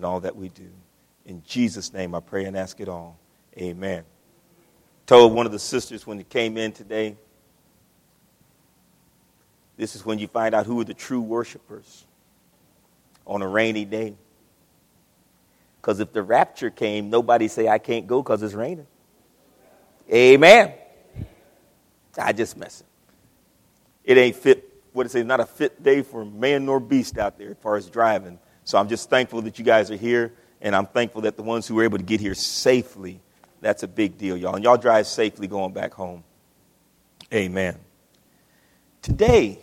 in all that we do. In Jesus' name I pray and ask it all. Amen. Told one of the sisters when it came in today, this is when you find out who are the true worshipers on a rainy day. Because if the rapture came, nobody say, I can't go because it's raining. Amen. I just messing. It ain't fit, what it say, not a fit day for man nor beast out there as far as driving. So I'm just thankful that you guys are here, and I'm thankful that the ones who were able to get here safely, that's a big deal, y'all. And y'all drive safely going back home. Amen. Today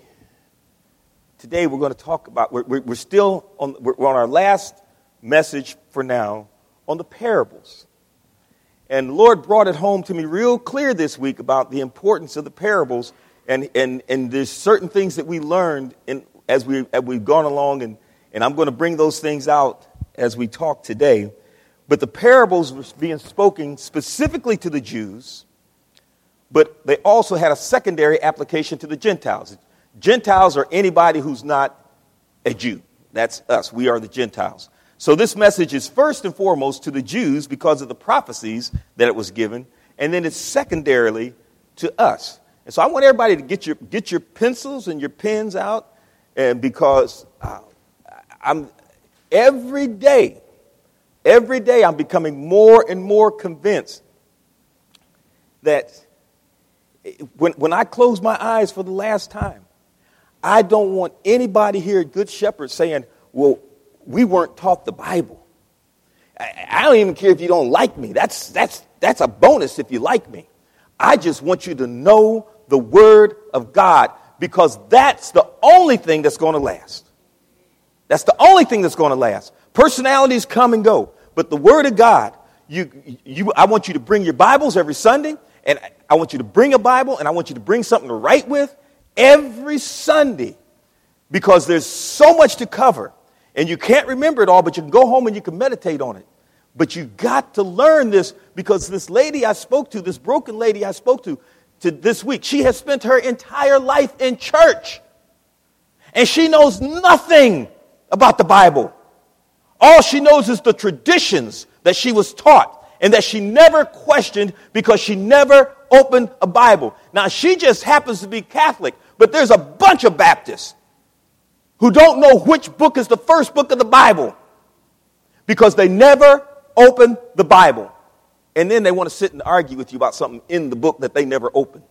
we're going to talk about, we're still on, we're on our last message for now on the parables. And the Lord brought it home to me real clear this week about the importance of the parables. And there's certain things that we learned as we've gone along, and I'm going to bring those things out as we talk today. But the parables were being spoken specifically to the Jews, but they also had a secondary application to the Gentiles. Gentiles are anybody who's not a Jew. That's us. We are the Gentiles. So this message is first and foremost to the Jews because of the prophecies that it was given, and then it's secondarily to us. And so I want everybody to get your pencils and your pens out, and because I'm every day I'm becoming more and more convinced that when I close my eyes for the last time, I don't want anybody here at Good Shepherd saying, well, we weren't taught the Bible. I don't even care if you don't like me. That's a bonus if you like me. I just want you to know the Word of God, because that's the only thing that's going to last. That's the only thing that's going to last. Personalities come and go, but the Word of God, I want you to bring your Bibles every Sunday, and I want you to bring a Bible, and I want you to bring something to write with every Sunday, because there's so much to cover, and you can't remember it all, but you can go home and you can meditate on it. But you got to learn this, because this lady I spoke to, this broken lady I spoke to this week, she has spent her entire life in church, and she knows nothing about the Bible. All she knows is the traditions that she was taught and that she never questioned, because she never opened a Bible. Now, she just happens to be Catholic, but there's a bunch of Baptists who don't know which book is the first book of the Bible because they never opened the Bible. And then they want to sit and argue with you about something in the book that they never opened.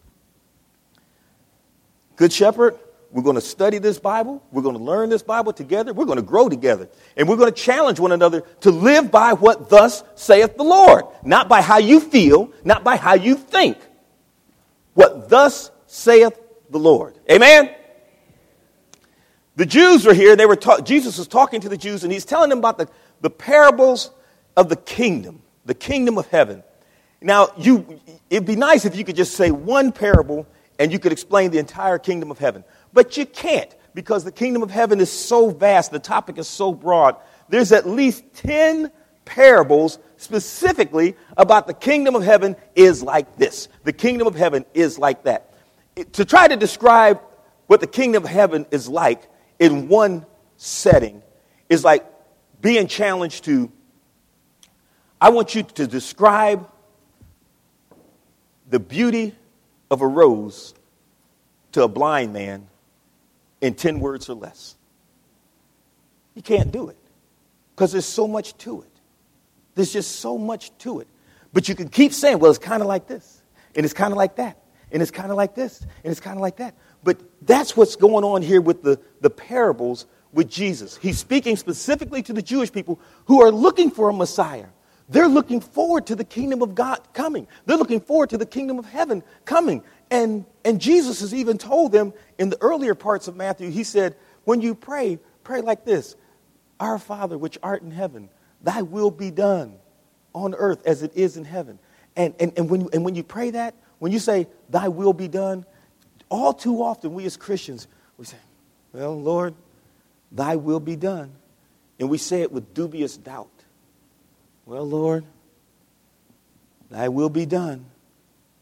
Good Shepherd, we're going to study this Bible. We're going to learn this Bible together. We're going to grow together. And we're going to challenge one another to live by what thus saith the Lord. Not by how you feel, not by how you think. What thus saith the Lord. Amen? The Jews were here. Jesus was talking to the Jews, and he's telling them about the parables of the kingdom of heaven. Now, it'd be nice if you could just say one parable and you could explain the entire kingdom of heaven. But you can't, because the kingdom of heaven is so vast, the topic is so broad. There's at least 10 parables specifically about the kingdom of heaven is like this. The kingdom of heaven is like that. To try to describe what the kingdom of heaven is like in one setting is like being challenged to, I want you to describe the beauty of a rose to a blind man in 10 words or less. You can't do it because there's so much to it. There's just so much to it. But you can keep saying, well, it's kind of like this, and it's kind of like that, and it's kind of like this, and it's kind of like that. But that's what's going on here with the parables with Jesus. He's speaking specifically to the Jewish people who are looking for a Messiah. They're looking forward to the kingdom of God coming. They're looking forward to the kingdom of heaven coming. And Jesus has even told them in the earlier parts of Matthew, he said, when you pray, pray like this. Our Father, which art in heaven, thy will be done on earth as it is in heaven. And when you pray that, when you say, thy will be done, all too often we as Christians, we say, well, Lord, thy will be done. And we say it with dubious doubt. Well, Lord, thy will be done.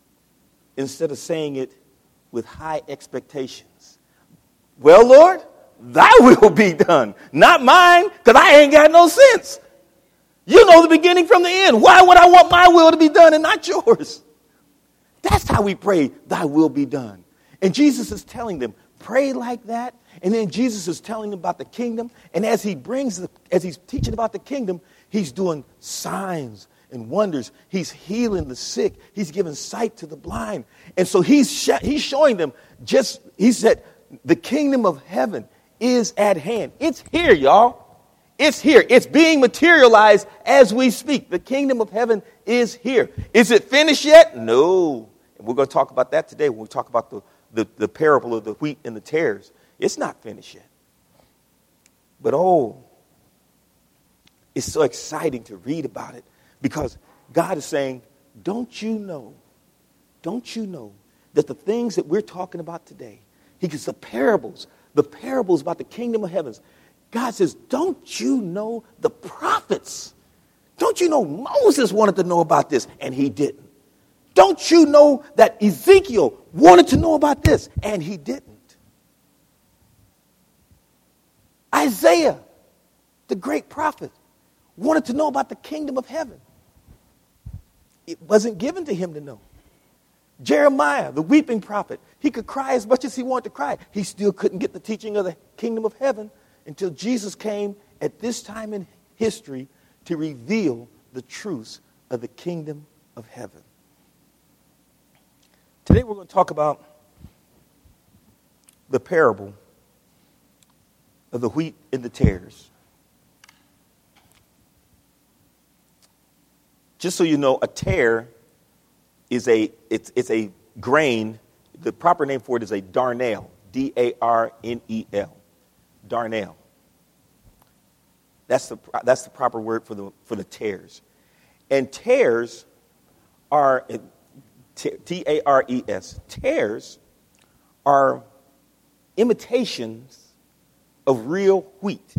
Instead of saying it with high expectations. Well, Lord, thy will be done. Not mine, because I ain't got no sense. You know the beginning from the end. Why would I want my will to be done and not yours? That's how we pray, thy will be done. And Jesus is telling them, pray like that. And then Jesus is telling them about the kingdom. And as he's teaching about the kingdom, he's doing signs and wonders. He's healing the sick. He's giving sight to the blind. And so he's showing them he said, the kingdom of heaven is at hand. It's here, y'all. It's here. It's being materialized as we speak. The kingdom of heaven is here. Is it finished yet? No. And we're going to talk about that today when we talk about the parable of the wheat and the tares. It's not finished yet. But it's so exciting to read about it because God is saying, don't you know that the things that we're talking about today, he gives the parables about the kingdom of heavens. God says, don't you know the prophets? Don't you know Moses wanted to know about this and he didn't? Don't you know that Ezekiel wanted to know about this and he didn't? Isaiah, the great prophet, wanted to know about the kingdom of heaven. It wasn't given to him to know. Jeremiah, the weeping prophet, he could cry as much as he wanted to cry. He still couldn't get the teaching of the kingdom of heaven until Jesus came at this time in history to reveal the truths of the kingdom of heaven. Today we're going to talk about the parable of the wheat and the tares. Just so you know, a tare is it's a grain. The proper name for it is a darnel, D-A-R-N-E-L, darnel. That's the proper word for the tares. And tares are T-A-R-E-S. Tares are imitations of real wheat.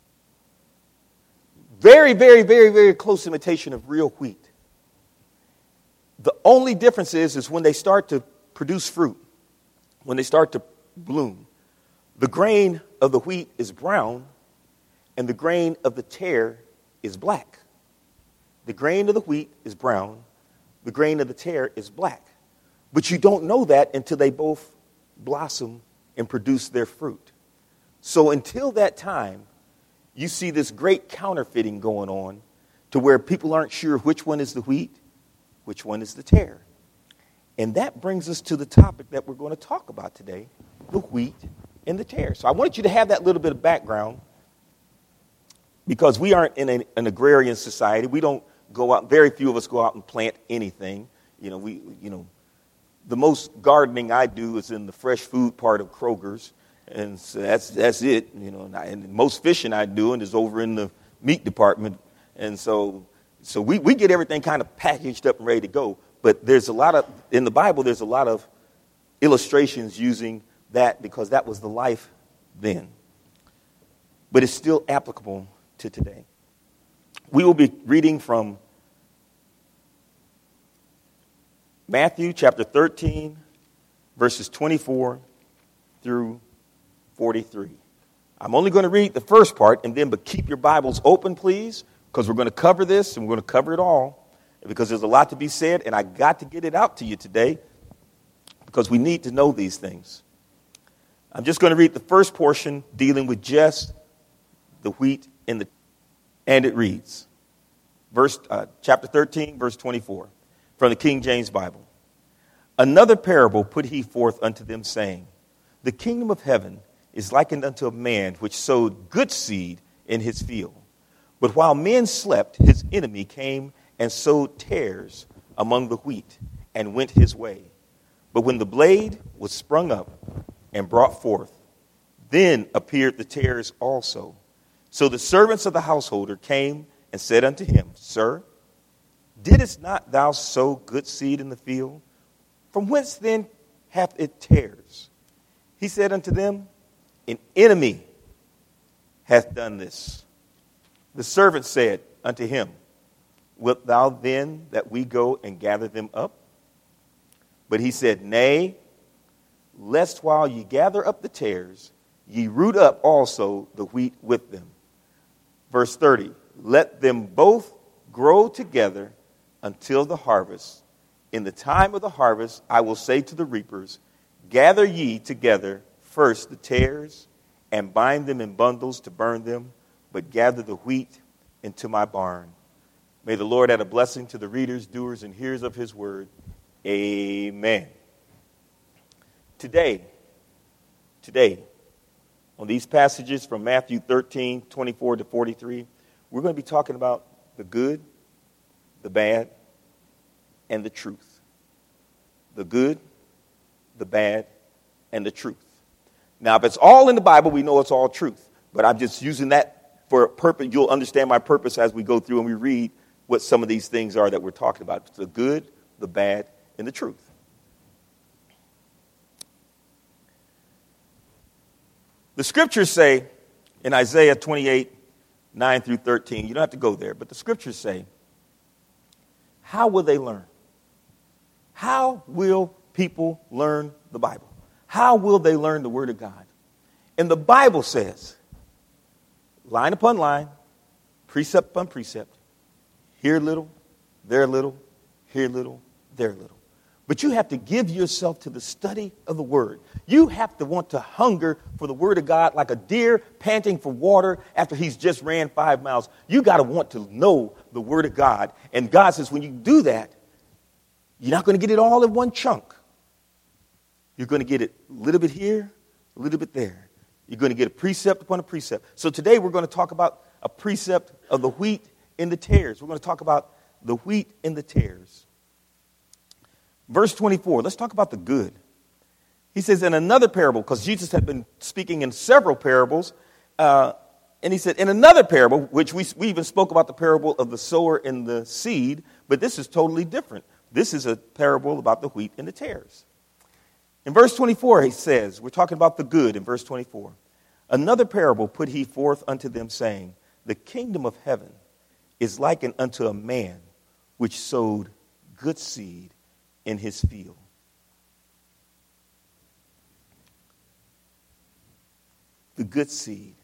Very, very, very, very close imitation of real wheat. The only difference is when they start to produce fruit, when they start to bloom, the grain of the wheat is brown and the grain of the tare is black. The grain of the wheat is brown, the grain of the tare is black. But you don't know that until they both blossom and produce their fruit. So until that time, you see this great counterfeiting going on to where people aren't sure which one is the wheat, which one is the tare. And that brings us to the topic that we're going to talk about today, the wheat and the tare. So I wanted you to have that little bit of background because we aren't in an agrarian society. We don't go out, very few of us go out and plant anything. The most gardening I do is in the fresh food part of Kroger's. And so that's it, and most fishing I do is over in the meat department. And so we get everything kind of packaged up and ready to go. But in the Bible, there's a lot of illustrations using that because that was the life then. But it's still applicable to today. We will be reading from Matthew chapter 13, verses 24 through 43. I'm only going to read the first part, but keep your Bibles open, please, because we're going to cover this and we're going to cover it all because there's a lot to be said, and I got to get it out to you today because we need to know these things. I'm just going to read the first portion dealing with just the wheat and it reads, chapter 13, verse 24, from the King James Bible. Another parable put he forth unto them, saying, the kingdom of heaven is likened unto a man which sowed good seed in his field. But while men slept, his enemy came and sowed tares among the wheat and went his way. But when the blade was sprung up and brought forth, then appeared the tares also. So the servants of the householder came and said unto him, Sir, didst not thou sow good seed in the field? From whence then hath it tares? He said unto them, an enemy hath done this. The servant said unto him, wilt thou then that we go and gather them up? But he said, Nay, lest while ye gather up the tares, ye root up also the wheat with them. Verse 30, let them both grow together until the harvest. In the time of the harvest, I will say to the reapers, gather ye together first the tares, and bind them in bundles to burn them, but gather the wheat into my barn. May the Lord add a blessing to the readers, doers, and hearers of his word. Amen. Today, on these passages from Matthew 13, 24 to 43, we're going to be talking about the good, the bad, and the truth. The good, the bad, and the truth. Now, if it's all in the Bible, we know it's all truth. But I'm just using that for a purpose. You'll understand my purpose as we go through and we read what some of these things are that we're talking about. It's the good, the bad, and the truth. The scriptures say in Isaiah 28, 9 through 13, you don't have to go there, but the scriptures say, how will they learn? How will people learn the Bible? How will they learn the Word of God? And the Bible says, line upon line, precept upon precept, here a little, there a little, here a little, there a little. But you have to give yourself to the study of the Word. You have to want to hunger for the Word of God like a deer panting for water after he's just ran 5 miles. You got to want to know the Word of God. And God says when you do that, you're not going to get it all in one chunk. You're going to get it a little bit here, a little bit there. You're going to get a precept upon a precept. So today we're going to talk about a precept of the wheat and the tares. We're going to talk about the wheat and the tares. Verse 24, let's talk about the good. He says in another parable, because Jesus had been speaking in several parables, and he said in another parable, which we even spoke about the parable of the sower and the seed, but this is totally different. This is a parable about the wheat and the tares. In verse 24, he says, we're talking about the good in verse 24. Another parable put he forth unto them, saying, the kingdom of heaven is likened unto a man which sowed good seed in his field. The good seed,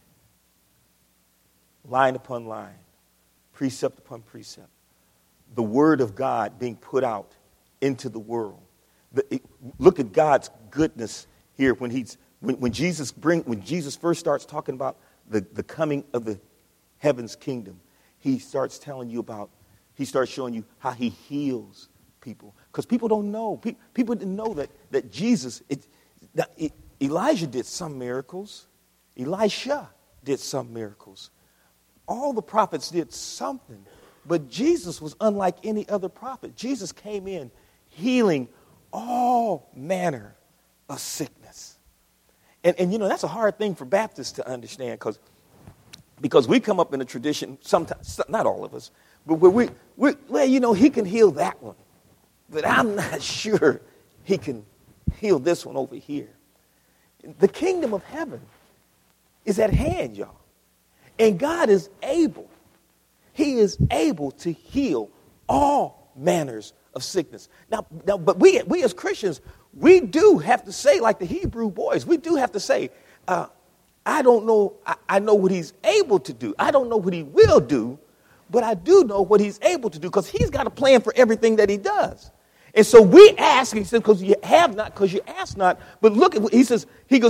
line upon line, precept upon precept. The word of God being put out into the world. Look at God's goodness here when Jesus first starts talking about the coming of the heaven's kingdom. He starts showing you how he heals people. Because people don't know. People didn't know that Jesus, Elijah did some miracles. Elisha did some miracles. All the prophets did something. But Jesus was unlike any other prophet. Jesus came in healing all manner of sickness. And that's a hard thing for Baptists to understand because we come up in a tradition, sometimes, not all of us, but he can heal that one. But I'm not sure he can heal this one over here. The kingdom of heaven is at hand, y'all. And God is able. He is able to heal all manners of sickness. Now, but we as Christians, we do have to say, like the Hebrew boys, we do have to say, I don't know, I know what he's able to do. I don't know what he will do, but I do know what he's able to do because he's got a plan for everything that he does. And so we ask, he said, because you have not, because you ask not. But look at what he says, he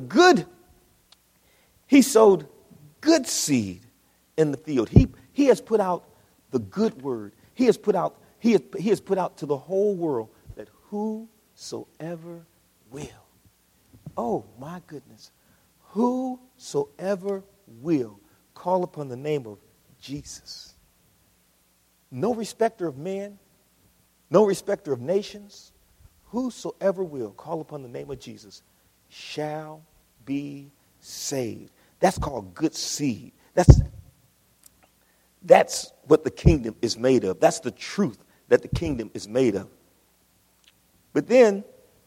sowed good seed in the field. He has put out the good word. He has put out to the whole world that whosoever will. Oh my goodness. Whosoever will call upon the name of Jesus. No respecter of men, no respecter of nations. Whosoever will call upon the name of Jesus shall be saved. That's called good seed. That's what the kingdom is made of. That's the truth that the kingdom is made of. But then,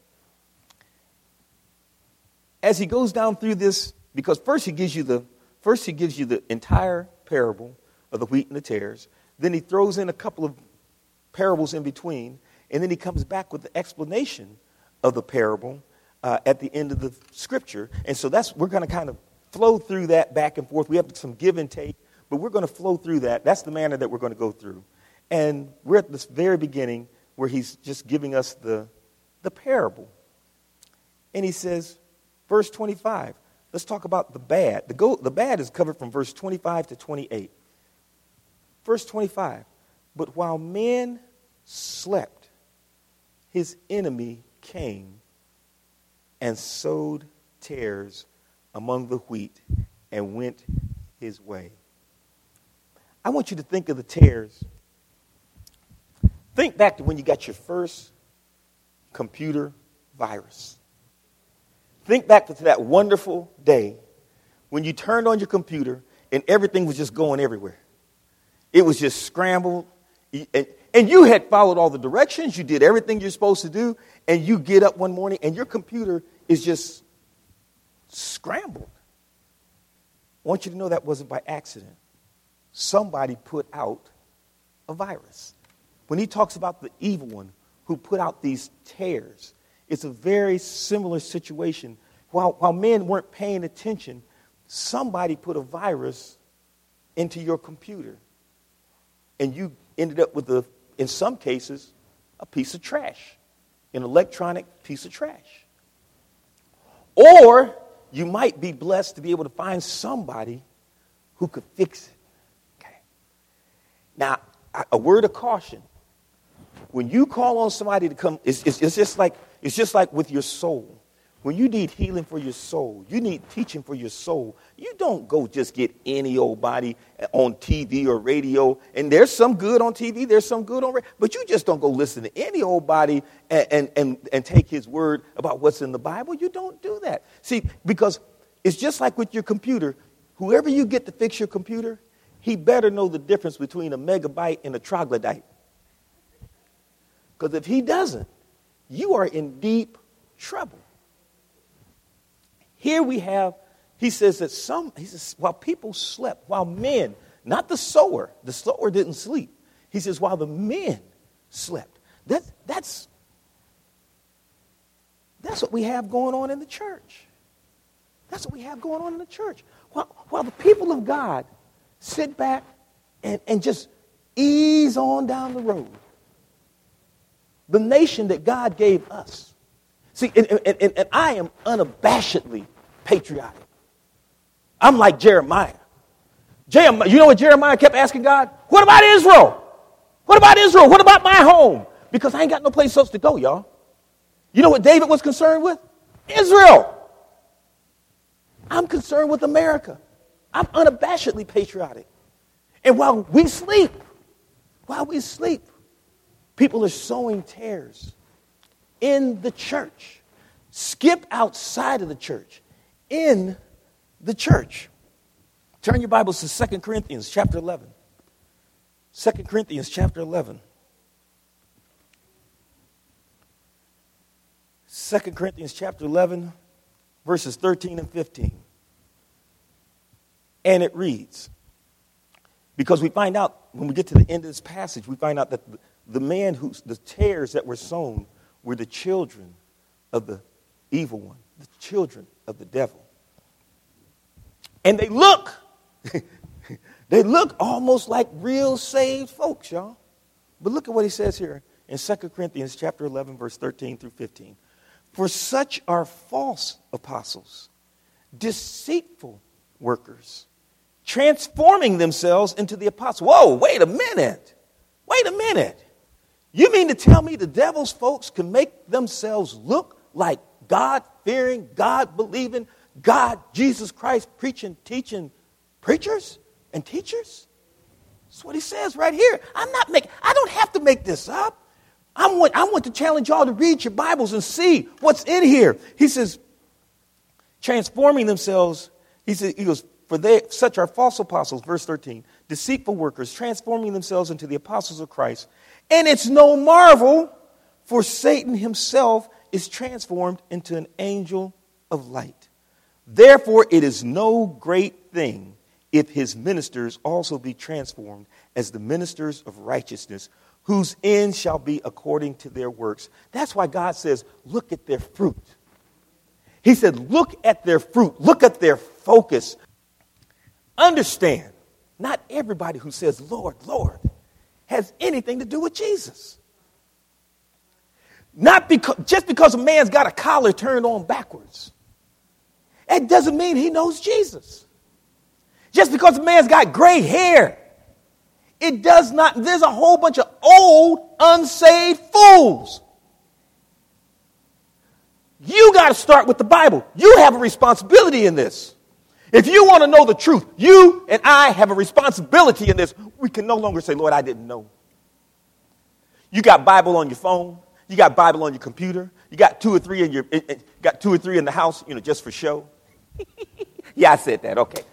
as he goes down through this, because first he gives you the entire parable of the wheat and the tares. Then he throws in a couple of parables in between, and then he comes back with the explanation of the parable at the end of the scripture. And so we're going to kind of flow through that back and forth. We have some give and take, but we're going to flow through that. That's the manner that we're going to go through. And we're at this very beginning where he's just giving us the parable. And he says, verse 25, let's talk about the bad. The bad is covered from verse 25 to 28. Verse 25, but while men slept, his enemy came and sowed tares among the wheat and went his way. I want you to think of the tares. Think back to when you got your first computer virus. Think back to that wonderful day when you turned on your computer and everything was just going everywhere. It was just scrambled. And you had followed all the directions. You did everything you're supposed to do. And you get up one morning and your computer is just scrambled. I want you to know that wasn't by accident. Somebody put out a virus. When he talks about the evil one who put out these tares, it's a very similar situation. While men weren't paying attention, somebody put a virus into your computer. And you ended up with, in some cases, a piece of trash, an electronic piece of trash. Or you might be blessed to be able to find somebody who could fix it. Okay. Now, a word of caution. When you call on somebody to come, it's just like with your soul. When you need healing for your soul, you need teaching for your soul, you don't go just get any old body on TV or radio. And there's some good on TV, there's some good on radio, but you just don't go listen to any old body and take his word about what's in the Bible. You don't do that. See, because it's just like with your computer. Whoever you get to fix your computer, he better know the difference between a megabyte and a troglodyte. Because if he doesn't, you are in deep trouble. Here we have, he says while people slept, while men, not the sower didn't sleep. He says while the men slept. That's what we have going on in the church. That's what we have going on in the church. While the people of God sit back and just ease on down the road. The nation that God gave us. See, and I am unabashedly patriotic. I'm like Jeremiah. You know what Jeremiah kept asking God? What about Israel? What about Israel? What about my home? Because I ain't got no place else to go, y'all. You know what David was concerned with? Israel. I'm concerned with America. I'm unabashedly patriotic. And while we sleep, people are sowing tares in the church. Skip outside of the church. In the church. Turn your Bibles to 2 Corinthians chapter 11. 2 Corinthians chapter 11. 2 Corinthians chapter 11, verses 13 and 15. And it reads, because we find out, when we get to the end of this passage, we find out that the tares that were sown were the children of the evil one, the children of the devil. And they look almost like real saved folks, y'all. But look at what he says here in 2 Corinthians chapter 11, verse 13 through 15. For such are false apostles, deceitful workers, transforming themselves into the apostles. Whoa, wait a minute. You mean to tell me the devil's folks can make themselves look like God-fearing, God-believing, God, Jesus Christ, preaching, teaching preachers and teachers? That's what he says right here. I don't have to make this up. I want to challenge y'all to read your Bibles and see what's in here. He says, transforming themselves, he goes, such are false apostles, verse 13, deceitful workers, transforming themselves into the apostles of Christ. And it's no marvel, for Satan himself is transformed into an angel of light. Therefore, it is no great thing if his ministers also be transformed as the ministers of righteousness, whose end shall be according to their works. That's why God says, look at their fruit. He said, look at their fruit. Look at their focus. Understand, not everybody who says, Lord, Lord, has anything to do with Jesus. Just because a man's got a collar turned on backwards, it doesn't mean he knows Jesus. Just because a man's got gray hair, it does not. There's a whole bunch of old, unsaved fools. You got to start with the Bible. You have a responsibility in this. If you want to know the truth, you and I have a responsibility in this. We can no longer say, Lord, I didn't know. You got Bible on your phone. You got Bible on your computer. You got two or three in the house, just for show. Yeah, I said that. Okay.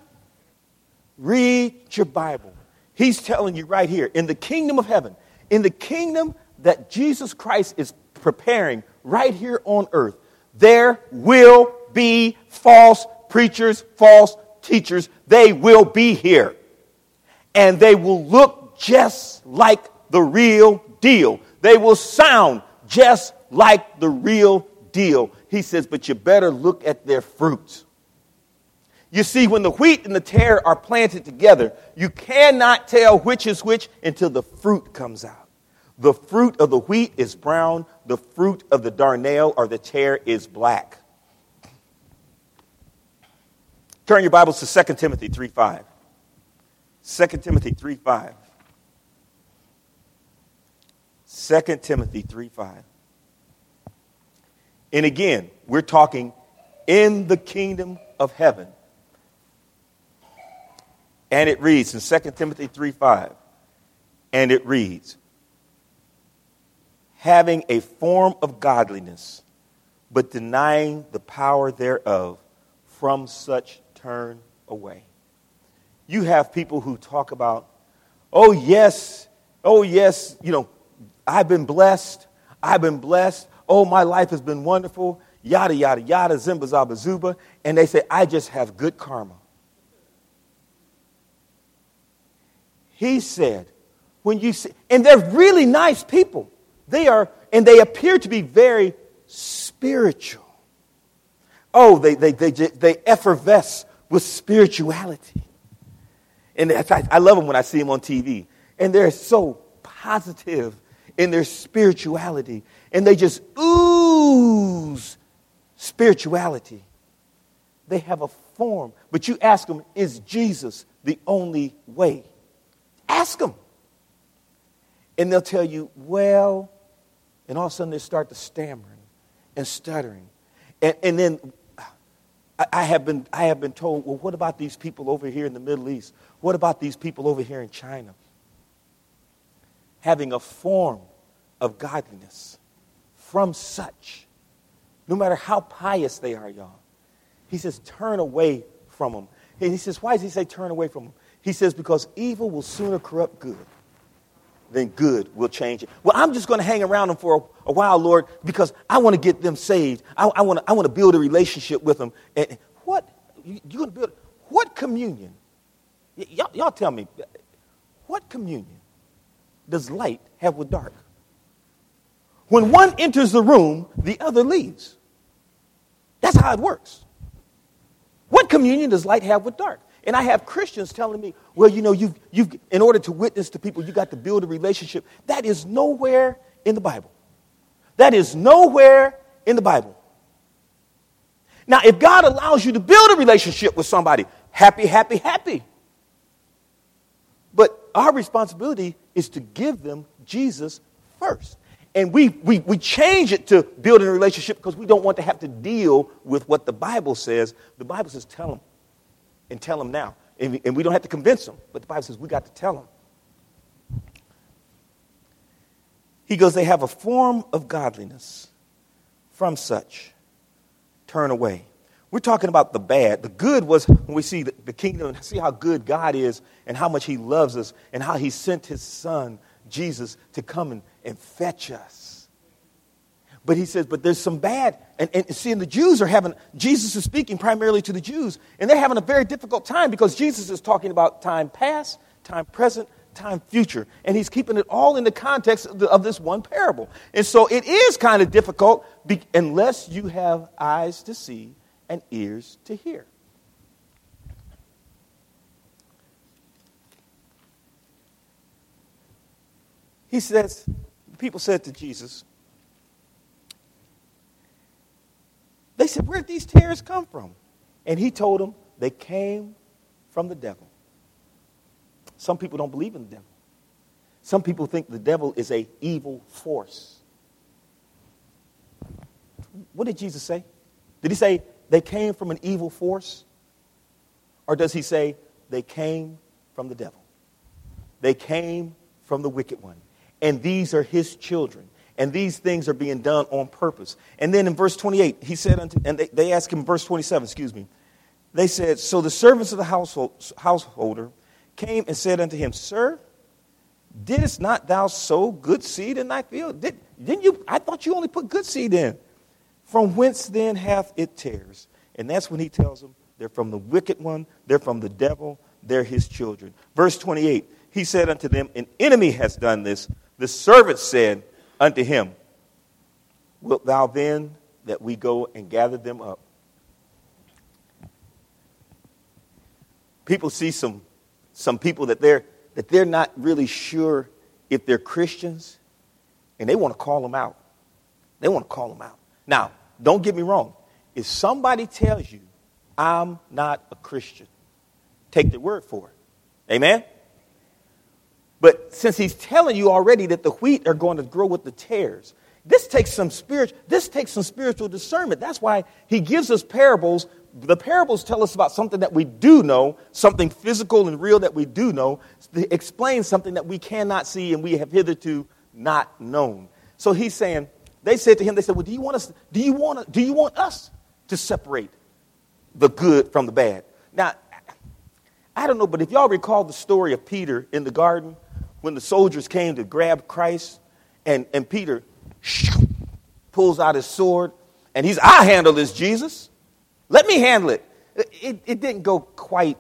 Read your Bible. He's telling you right here, in the kingdom of heaven, in the kingdom that Jesus Christ is preparing right here on earth, there will be false preachers, false teachers. They will be here. And they will look just like the real deal. They will sound just like the real deal. He says, but you better look at their fruits. You see, when the wheat and the tare are planted together, you cannot tell which is which until the fruit comes out. The fruit of the wheat is brown. The fruit of the darnel or the tare is black. Turn your Bibles to 2 Timothy 3:5. 2 Timothy 3:5. 2 Timothy 3:5. And again, we're talking in the kingdom of heaven. And it reads in 2 Timothy 3:5, and it reads, having a form of godliness, but denying the power thereof, from such turn away. You have people who talk about, oh yes, I've been blessed, oh, my life has been wonderful, yada, yada, yada, zimba, zaba, zuba, and they say, I just have good karma. He said, when you see, and they're really nice people. They are, and they appear to be very spiritual. Oh, they effervesce with spirituality. And I love them when I see them on TV. And they're so positive in their spirituality. And they just ooze spirituality. They have a form. But you ask them, is Jesus the only way? Ask them. And they'll tell you, well, and all of a sudden they start to stammering and stuttering. And then I have been told, well, what about these people over here in the Middle East? What about these people over here in China? Having a form of godliness from such, no matter how pious they are, y'all. He says, turn away from them. And he says, why does he say turn away from them? He says, because evil will sooner corrupt good than good will change it. Well, I'm just going to hang around them for a while, Lord, because I want to get them saved. I want to build a relationship with them. And what? You're going to build? What communion? Y'all tell me, what communion does light have with dark? When one enters the room, the other leaves. That's how it works. What communion does light have with dark? And I have Christians telling me, well, you've in order to witness to people, you got to build a relationship. That is nowhere in the Bible. That is nowhere in the Bible. Now, if God allows you to build a relationship with somebody, happy, happy, happy. But our responsibility is to give them Jesus first. And we change it to building a relationship because we don't want to have to deal with what the Bible says. The Bible says tell them. And tell them now. And we don't have to convince them. But the Bible says we got to tell them. He goes, they have a form of godliness. From such, turn away. We're talking about the bad. The good was when we see the kingdom and see how good God is and how much he loves us and how he sent his son, Jesus, to come and fetch us. But he says, but there's some bad. And see, and the Jews are having, Jesus is speaking primarily to the Jews, and they're having a very difficult time because Jesus is talking about time past, time present, time future. And he's keeping it all in the context of this one parable. And so it is kind of difficult unless you have eyes to see and ears to hear. He says, people said to Jesus, they said, where did these tares come from? And he told them they came from the devil. Some people don't believe in the devil. Some people think the devil is an evil force. What did Jesus say? Did he say they came from an evil force? Or does he say they came from the devil? They came from the wicked one. And these are his children. And these things are being done on purpose. And then in verse 28, he said, and they asked him, verse 27, They said, so the servants of the householder came and said unto him, Sir, didst not thou sow good seed in thy field? Didn't you? I thought you only put good seed in. From whence then hath it tares? And that's when he tells them they're from the wicked one, they're from the devil, they're his children. Verse 28, he said unto them, an enemy has done this. The servant said unto him, wilt thou then that we go and gather them up? People see some people that they're not really sure if they're Christians, and they want to call them out. They want to call them out. Now, don't get me wrong. If somebody tells you, I'm not a Christian, take their word for it. Amen? But since he's telling you already that the wheat are going to grow with the tares, this takes some spiritual discernment. That's why he gives us parables. The parables tell us about something that we do know, something physical and real that we do know, to explain something that we cannot see and we have hitherto not known. So he's saying, they said to him, well, do you want us to separate the good from the bad? Now, I don't know, but if y'all recall the story of Peter in the garden, when the soldiers came to grab Christ, and Peter pulls out his sword, and I handle this, Jesus. Let me handle it. It didn't go quite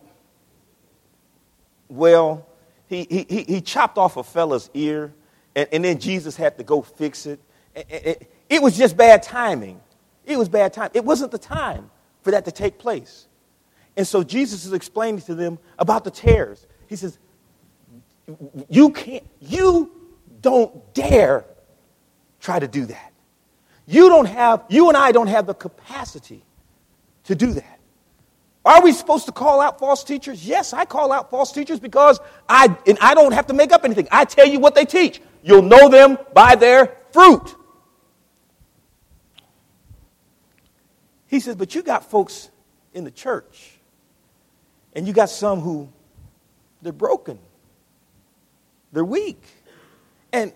well. He chopped off a fella's ear, and then Jesus had to go fix it. It was just bad timing. It was bad time. It wasn't the time for that to take place. And so Jesus is explaining to them about the tares. He says, you don't dare try to do that. You and I don't have the capacity to do that. Are we supposed to call out false teachers? Yes, I call out false teachers because I don't have to make up anything. I tell you what they teach. You'll know them by their fruit. He says, but you got folks in the church, and you got some who, they're broken. They're weak. And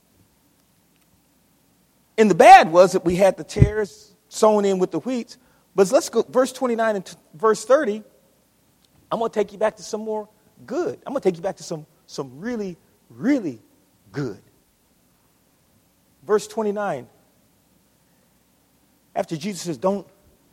the bad was that we had the tares sown in with the wheat. But let's go, verse 29 and verse 30, I'm going to take you back to some more good. I'm going to take you back to some really, really good. Verse 29, after Jesus says, don't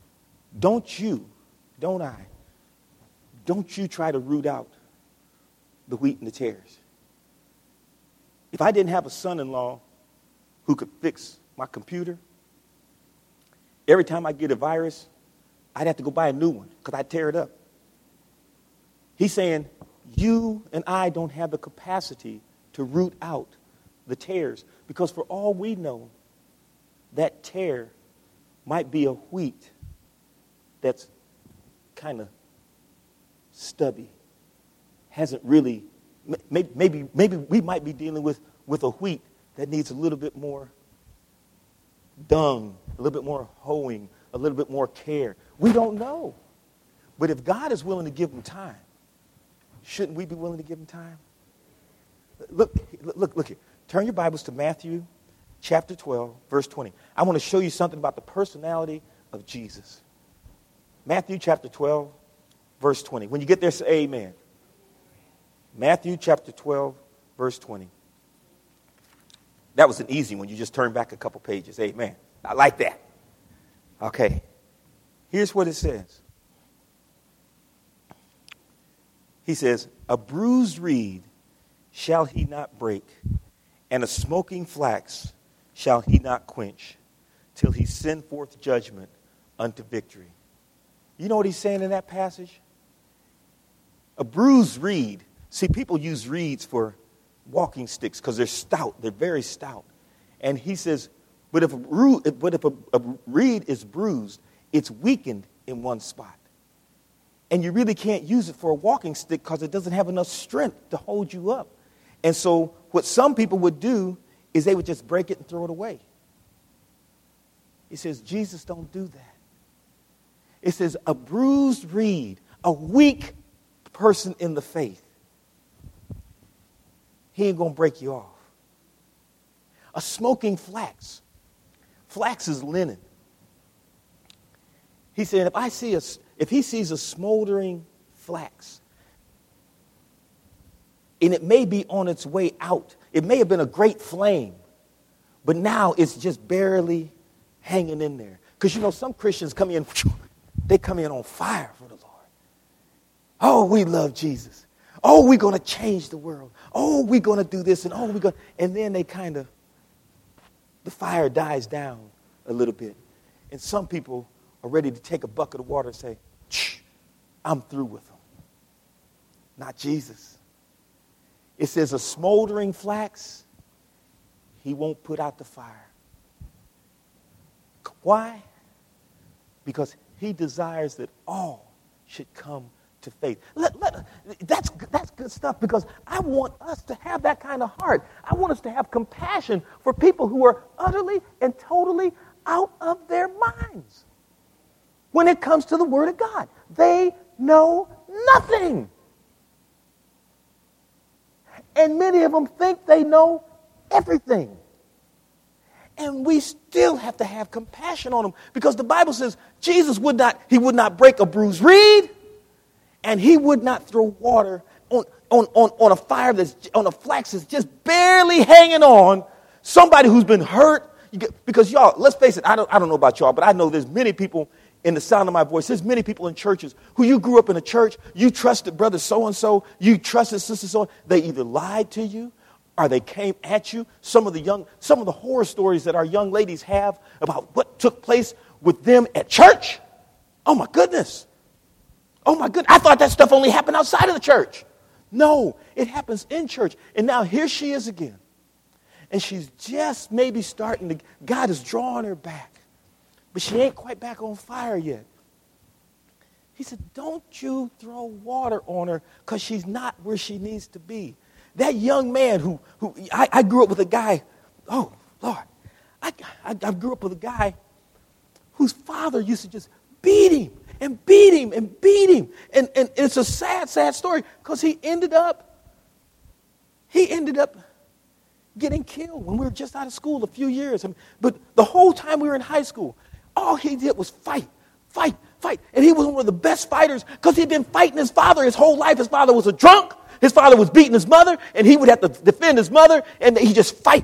you try to root out the wheat and the tares. If I didn't have a son-in-law who could fix my computer, every time I get a virus, I'd have to go buy a new one because I'd tear it up. He's saying, you and I don't have the capacity to root out the tares because for all we know, that tare might be a wheat that's kind of stubby, hasn't really, maybe we might be dealing with a wheat that needs a little bit more dung, a little bit more hoeing, a little bit more care. We don't know. But if God is willing to give them time, shouldn't we be willing to give them time? Look here. Turn your Bibles to Matthew chapter 12, verse 20. I want to show you something about the personality of Jesus. Matthew chapter 12, verse 20. When you get there, say amen. Matthew chapter 12, verse 20. That was an easy one. You just turn back a couple pages. Amen. I like that. Okay. Here's what it says. He says, a bruised reed shall he not break, and a smoking flax shall he not quench, till he send forth judgment unto victory. You know what he's saying in that passage? A bruised reed. See, people use reeds for walking sticks because they're stout. They're very stout. And he says, but if a reed is bruised, it's weakened in one spot. And you really can't use it for a walking stick because it doesn't have enough strength to hold you up. And so what some people would do is they would just break it and throw it away. He says, Jesus don't do that. It says a bruised reed, a weak person in the faith, he ain't going to break you off. A smoking flax. Flax is linen. He said, if he sees a smoldering flax, and it may be on its way out, it may have been a great flame, but now it's just barely hanging in there. Because, you know, some Christians come in, they come in on fire for the Lord. Oh, we love Jesus. Oh, we're going to change the world. Oh, we're going to do this. And then they the fire dies down a little bit. And some people are ready to take a bucket of water and say, I'm through with them. Not Jesus. It says a smoldering flax, he won't put out the fire. Why? Because he desires that all should come to faith. That's good stuff, because I want us to have that kind of heart. I want us to have compassion for people who are utterly and totally out of their minds when it comes to the Word of God. They know nothing. And many of them think they know everything. And we still have to have compassion on them, because the Bible says Jesus would not break a bruised reed, and he would not throw water on a fire on a flax that's just barely hanging on. Somebody who's been hurt. Because y'all, let's face it, I don't know about y'all, but I know there's many people in the sound of my voice. There's many people in churches who you grew up in a church, you trusted brother so-and-so, you trusted sister so-and-so. They either lied to you or they came at you. Some of the horror stories that our young ladies have about what took place with them at church. Oh my goodness. I thought that stuff only happened outside of the church. No, it happens in church. And now here she is again. And she's just maybe God is drawing her back. But she ain't quite back on fire yet. He said, don't you throw water on her, because she's not where she needs to be. That young man who I grew up with a guy, oh, Lord. I grew up with a guy whose father used to just beat him and beat him and beat him. And it's a sad, sad story, because he ended up getting killed when we were just out of school a few years. But the whole time we were in high school, all he did was fight. And he was one of the best fighters, because he'd been fighting his father his whole life. His father was a drunk. His father was beating his mother, and he would have to defend his mother. And he just fight.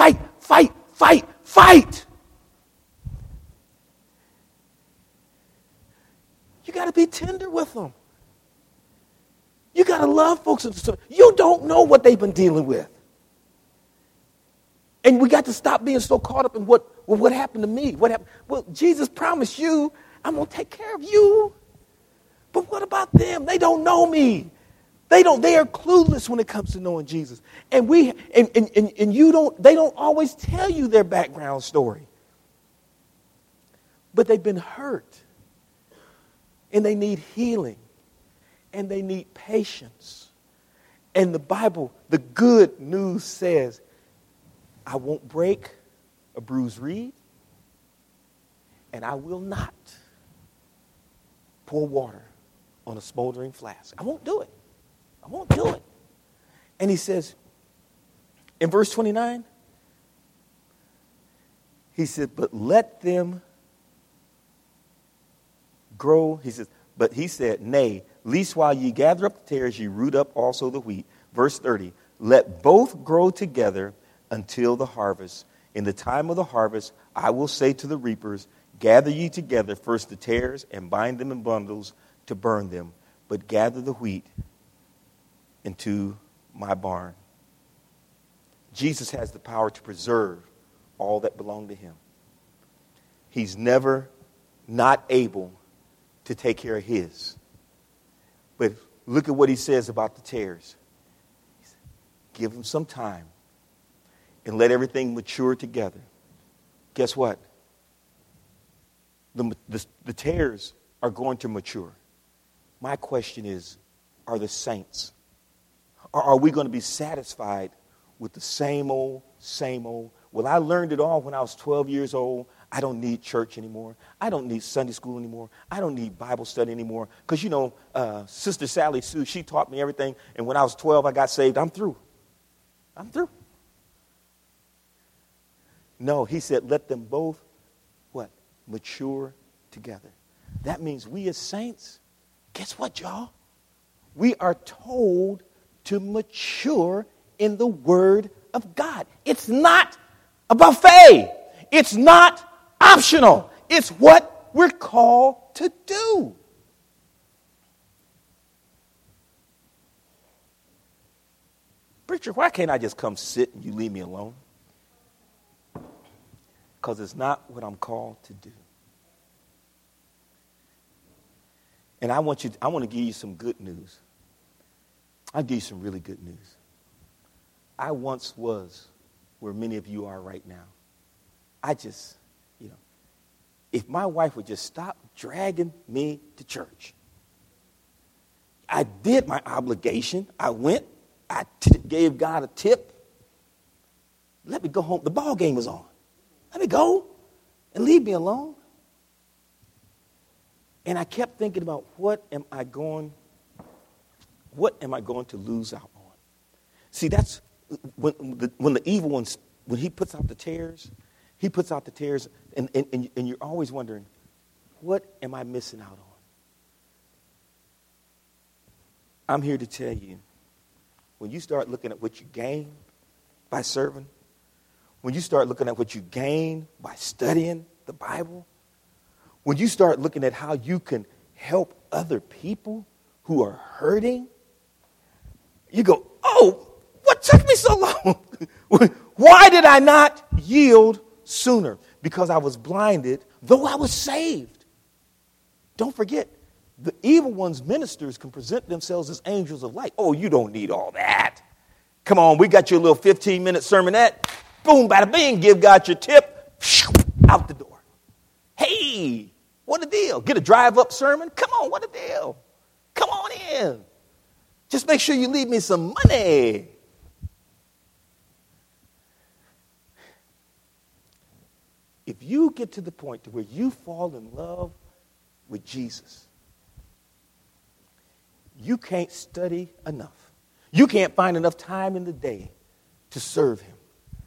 You got to be tender with them. You got to love folks. You don't know what they've been dealing with. And we got to stop being so caught up in what happened to me. What happened? Well, Jesus promised you, I'm going to take care of you. But what about them? They don't know me. They are clueless when it comes to knowing Jesus. And they don't always tell you their background story. But they've been hurt. And they need healing. And they need patience. And the Bible, the good news says, I won't break a bruised reed, and I will not pour water on a smoldering flask. I won't do it. And he says, in verse 29, he said, but let them grow. He says, but he said, nay, least while ye gather up the tares, ye root up also the wheat. Verse 30, let both grow together until the harvest. In the time of the harvest, I will say to the reapers, gather ye together first the tares and bind them in bundles to burn them, but gather the wheat into my barn. Jesus has the power to preserve all that belong to him. He's never not able to take care of his. But look at what he says about the tares. Give them some time and let everything mature together. Guess what? The tares are going to mature. My question is, are the saints, are we going to be satisfied with the same old, same old? Well, I learned it all when I was 12 years old. I don't need church anymore. I don't need Sunday school anymore. I don't need Bible study anymore. Because, Sister Sally Sue, she taught me everything. And when I was 12, I got saved. I'm through. I'm through. No, he said, let them both, what? Mature together. That means we as saints, guess what, y'all? We are told to mature in the Word of God. It's not a buffet. It's not optional. It's what we're called to do. Preacher, why can't I just come sit and you leave me alone? Because it's not what I'm called to do. And I want to give you some good news. I'll give you some really good news. I once was where many of you are right now. I just, if my wife would just stop dragging me to church. I did my obligation. I went. I gave God a tip. Let me go home. The ball game was on. Let me go and leave me alone. And I kept thinking about what am I going to lose out on? See, that's when the evil one, when he puts out the tares, and you're always wondering, what am I missing out on? I'm here to tell you, when you start looking at what you gain by serving, when you start looking at what you gain by studying the Bible, when you start looking at how you can help other people who are hurting, you go, oh, what took me so long? Why did I not yield sooner? Because I was blinded, though I was saved. Don't forget, the evil one's ministers can present themselves as angels of light. Oh, you don't need all that. Come on, we got your little 15-minute sermonette. Boom, bada bing, give God your tip. Out the door. Hey, what a deal. Get a drive-up sermon. Come on, what a deal. Come on in. Just make sure you leave me some money. If you get to the point to where you fall in love with Jesus, you can't study enough. You can't find enough time in the day to serve him.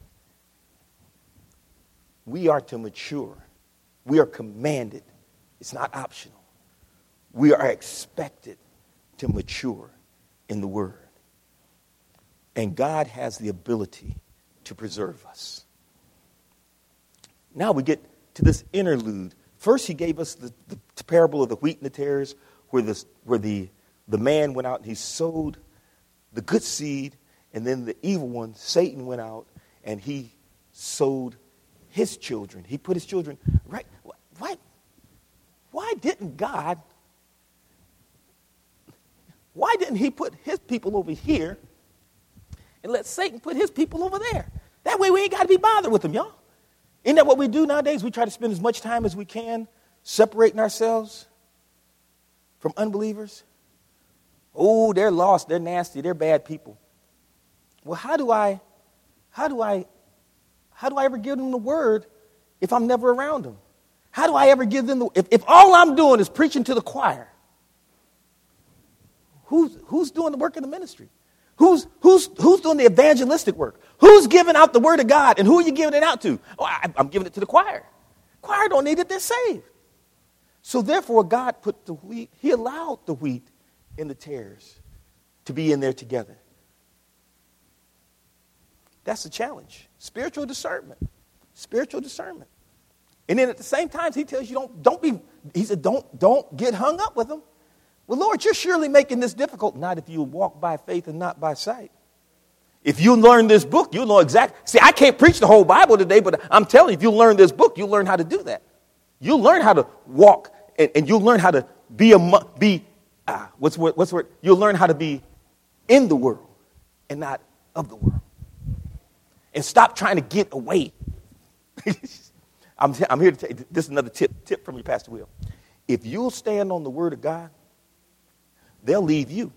We are to mature. We are commanded. It's not optional. We are expected to mature in the Word. And God has the ability to preserve us. Now we get to this interlude. First, he gave us the parable of the wheat and the tares, where the man went out and he sowed the good seed, and then the evil one, Satan, went out and he sowed his children. He put his children right. Why didn't he put his people over here and let Satan put his people over there? That way we ain't got to be bothered with them, y'all. Isn't that what we do nowadays? We try to spend as much time as we can separating ourselves from unbelievers. Oh, they're lost, they're nasty, they're bad people. Well, how do I ever give them the word if I'm never around them? How do I ever give them if all I'm doing is preaching to the choir? Who's doing the work of the ministry? Who's doing the evangelistic work? Who's giving out the word of God? And who are you giving it out to? Oh, I'm giving it to the choir. Choir don't need it, they're saved. So therefore, God put the wheat, he allowed the wheat and the tares to be in there together. That's the challenge. Spiritual discernment. Spiritual discernment. And then at the same time, he tells you don't get hung up with them. Well, Lord, you're surely making this difficult. Not if you walk by faith and not by sight. If you learn this book, you'll know exactly. See, I can't preach the whole Bible today, but I'm telling you, if you learn this book, you'll learn how to do that. You'll learn how to walk, and you'll learn how to what's the word? You'll learn how to be in the world and not of the world. And stop trying to get away. I'm here to tell you, this is another tip from your Pastor Will. If you'll stand on the word of God, they'll leave you.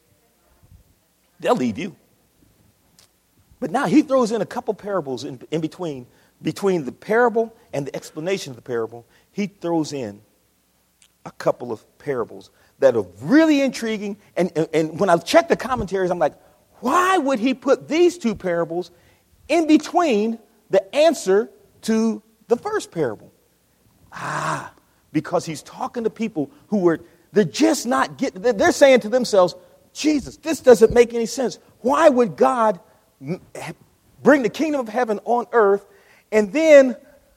They'll leave you. But now he throws in a couple parables in between the parable and the explanation of the parable. He throws in a couple of parables that are really intriguing. And when I check the commentaries, I'm like, why would he put these two parables in between the answer to the first parable? Because he's talking to people they're just not getting, they're saying to themselves, Jesus, this doesn't make any sense. Why would God bring the kingdom of heaven on earth and then,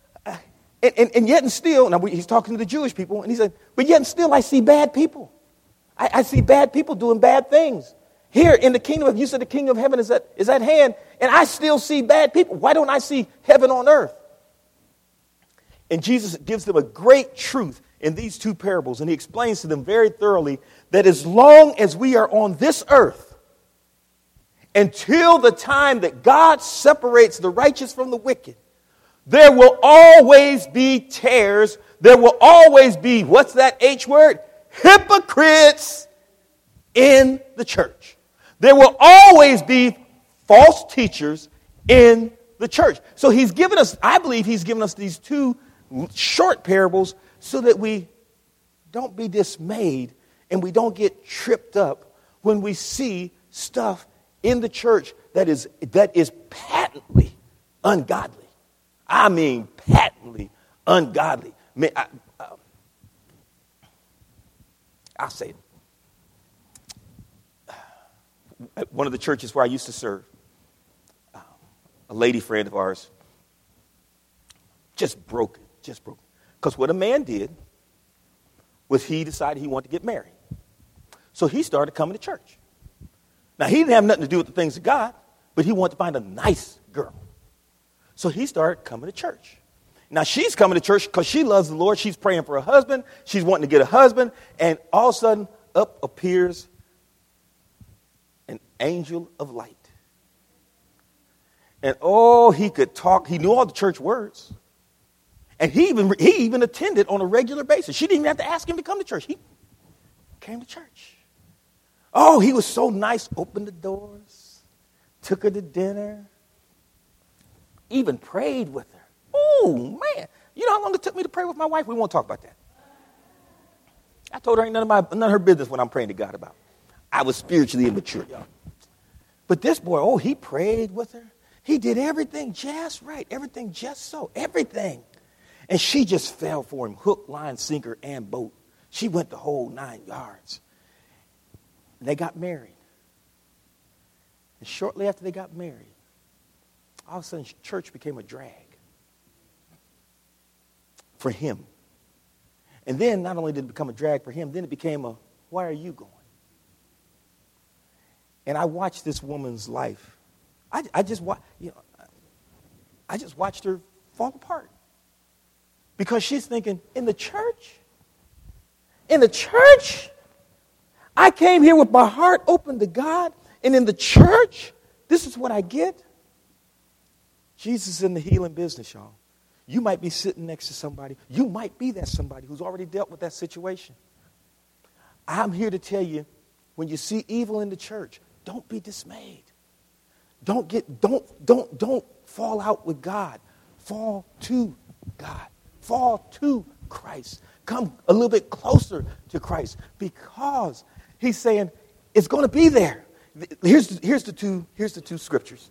and yet and still, now he's talking to the Jewish people, and he said, but yet and still I see bad people. I see bad people doing bad things. Here in the kingdom, you said the kingdom of heaven is at hand, and I still see bad people. Why don't I see heaven on earth? And Jesus gives them a great truth in these two parables, and he explains to them very thoroughly that as long as we are on this earth, until the time that God separates the righteous from the wicked, there will always be tares. There will always be, what's that H word? Hypocrites in the church. There will always be false teachers in the church. So I believe he's given us these two short parables so that we don't be dismayed and we don't get tripped up when we see stuff in the church that is patently ungodly. I mean, patently ungodly. I'll say it. At one of the churches where I used to serve, a lady friend of ours just broke it. Because what a man did was he decided he wanted to get married. So he started coming to church. Now, he didn't have nothing to do with the things of God, but he wanted to find a nice girl. So he started coming to church. Now, she's coming to church because she loves the Lord. She's praying for her husband. She's wanting to get a husband. And all of a sudden, up appears an angel of light. And he could talk. He knew all the church words. And he even attended on a regular basis. She didn't even have to ask him to come to church. He came to church. Oh, he was so nice. Opened the doors. Took her to dinner. Even prayed with her. Oh, man. You know how long it took me to pray with my wife? We won't talk about that. I told her ain't none of her business what I'm praying to God about. I was spiritually immature, y'all. But this boy, he prayed with her. He did everything just right. Everything just so. Everything. And she just fell for him, hook, line, sinker, and boat. She went the whole 9 yards. And they got married. And shortly after they got married, all of a sudden church became a drag for him. And then not only did it become a drag for him, then it became why are you going? And I watched this woman's life. I just watched her fall apart. Because she's thinking, in the church, I came here with my heart open to God, and in the church, this is what I get. Jesus is in the healing business, y'all. You might be sitting next to somebody. You might be that somebody who's already dealt with that situation. I'm here to tell you, when you see evil in the church, don't be dismayed. Don't fall out with God. Fall to God. Fall to Christ. Come a little bit closer to Christ, because he's saying it's going to be there. Here's the two scriptures.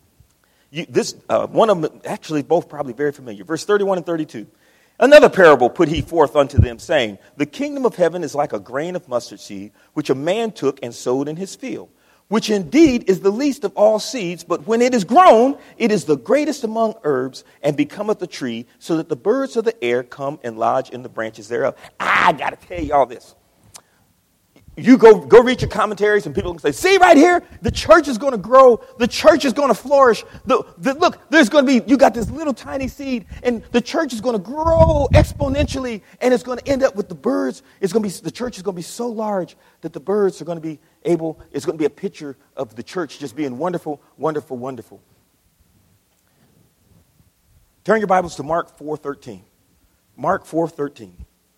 One of them, actually both probably very familiar. Verse 31 and 32. Another parable put he forth unto them, saying, the kingdom of heaven is like a grain of mustard seed, which a man took and sowed in his field, which indeed is the least of all seeds, but when it is grown, it is the greatest among herbs, and becometh a tree, so that the birds of the air come and lodge in the branches thereof. I got to tell you all this. you go read your commentaries and people can say, see right here, the church is going to grow. The church is going to flourish. Look, there's going to be, you got this little tiny seed and the church is going to grow exponentially and it's going to end up with the birds. The church is going to be so large that the birds are going to be it's going to be a picture of the church just being wonderful, wonderful, wonderful. Turn your Bibles to Mark 4:13. Mark 4:13.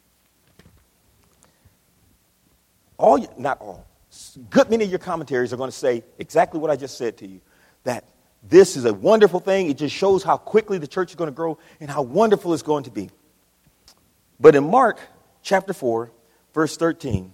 Not all, good many of your commentaries are going to say exactly what I just said to you, that this is a wonderful thing. It just shows how quickly the church is going to grow and how wonderful it's going to be. But in Mark chapter 4, verse 13,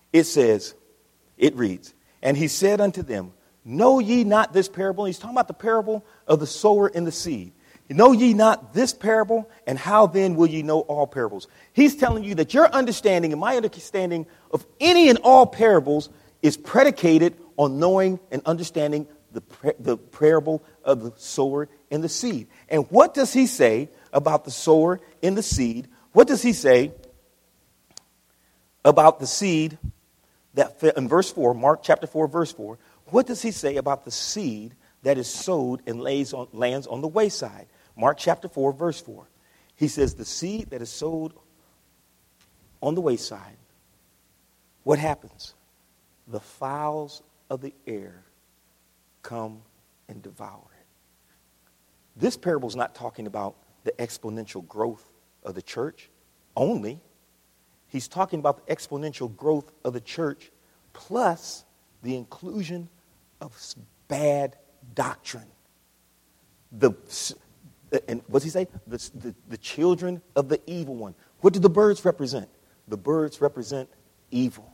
it reads, and he said unto them, know ye not this parable? And he's talking about the parable of the sower and the seed. Know ye not this parable, and how then will ye know all parables? He's telling you that your understanding and my understanding of any and all parables is predicated on knowing and understanding the parable of the sower and the seed. And what does he say about the sower and the seed? What does he say about the seed that in verse 4, Mark chapter 4, verse 4, what does he say about the seed that is sowed and lands on the wayside? Mark chapter 4, verse 4. He says, the seed that is sowed on the wayside, what happens? The fowls of the air come and devour it. This parable is not talking about the exponential growth of the church only. He's talking about the exponential growth of the church plus the inclusion of bad doctrine. And what's he say? The children of the evil one. What do the birds represent? The birds represent evil.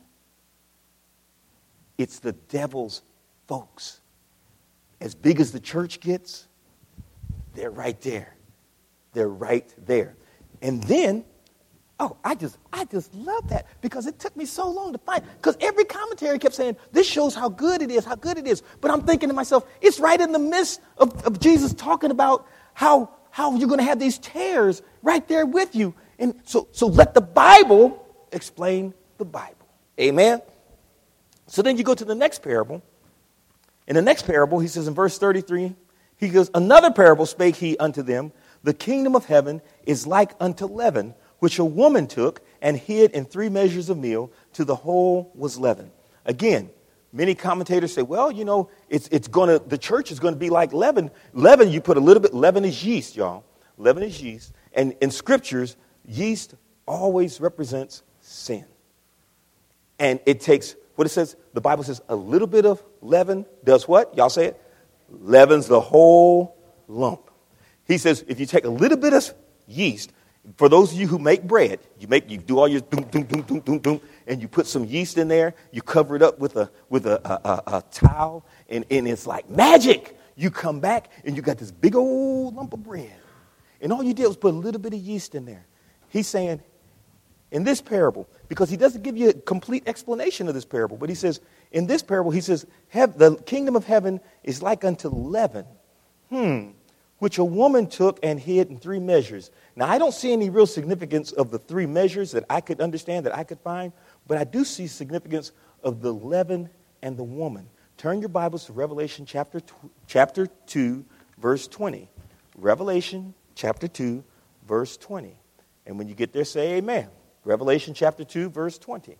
It's the devil's folks. As big as the church gets, they're right there. They're right there. And then, I just love that because it took me so long to find. Because every commentary kept saying, this shows how good it is, how good it is. But I'm thinking to myself, it's right in the midst of Jesus talking about how you're going to have these tares right there with you. And so let the Bible explain the Bible. Amen? So then you go to the next parable. In the next parable, he says in verse 33, he goes, another parable spake he unto them, the kingdom of heaven is like unto leaven, which a woman took and hid in 3 measures of meal till the whole was leavened. Again, many commentators say, well, the church is going to be like leaven. Leaven, you put a little bit, leaven is yeast, y'all. Leaven is yeast. And in scriptures, yeast always represents sin. And it takes, what it says, the Bible says a little bit of leaven does what? Y'all say it? Leavens the whole lump. He says, if you take a little bit of yeast, for those of you who make bread, you do all your doom, doom, doom, doom, doom, doom, and you put some yeast in there. You cover it up with a towel, and it's like magic. You come back, and you got this big old lump of bread. And all you did was put a little bit of yeast in there. He's saying, in this parable, because he doesn't give you a complete explanation of this parable, but he says, in this parable, he says, the kingdom of heaven is like unto leaven, which a woman took and hid in 3 measures. Now, I don't see any real significance of the 3 measures that I could understand, that I could find, but I do see significance of the leaven and the woman. Turn your Bibles to Revelation chapter 2, verse 20. Revelation chapter 2, verse 20. And when you get there, say amen. Revelation chapter 2, verse 20.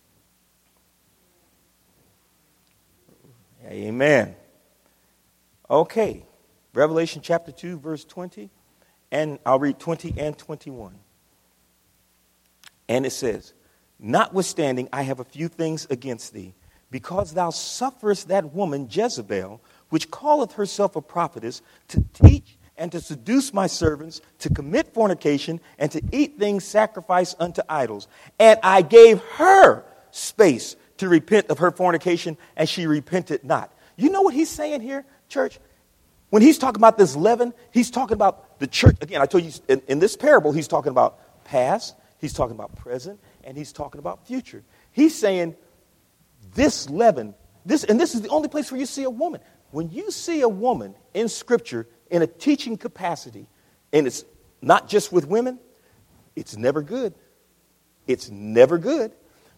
Amen. Okay. Revelation chapter 2, verse 20. And I'll read 20 and 21. And it says, notwithstanding, I have a few things against thee, because thou sufferest that woman Jezebel, which calleth herself a prophetess, to teach and to seduce my servants, to commit fornication, and to eat things sacrificed unto idols. And I gave her space to repent of her fornication, and she repented not. You know what he's saying here, church? When he's talking about this leaven, he's talking about the church. Again, I told you in this parable, he's talking about past, he's talking about present, and he's talking about future. He's saying this leaven, this is the only place where you see a woman. When you see a woman in Scripture in a teaching capacity, and it's not just with women, it's never good. It's never good.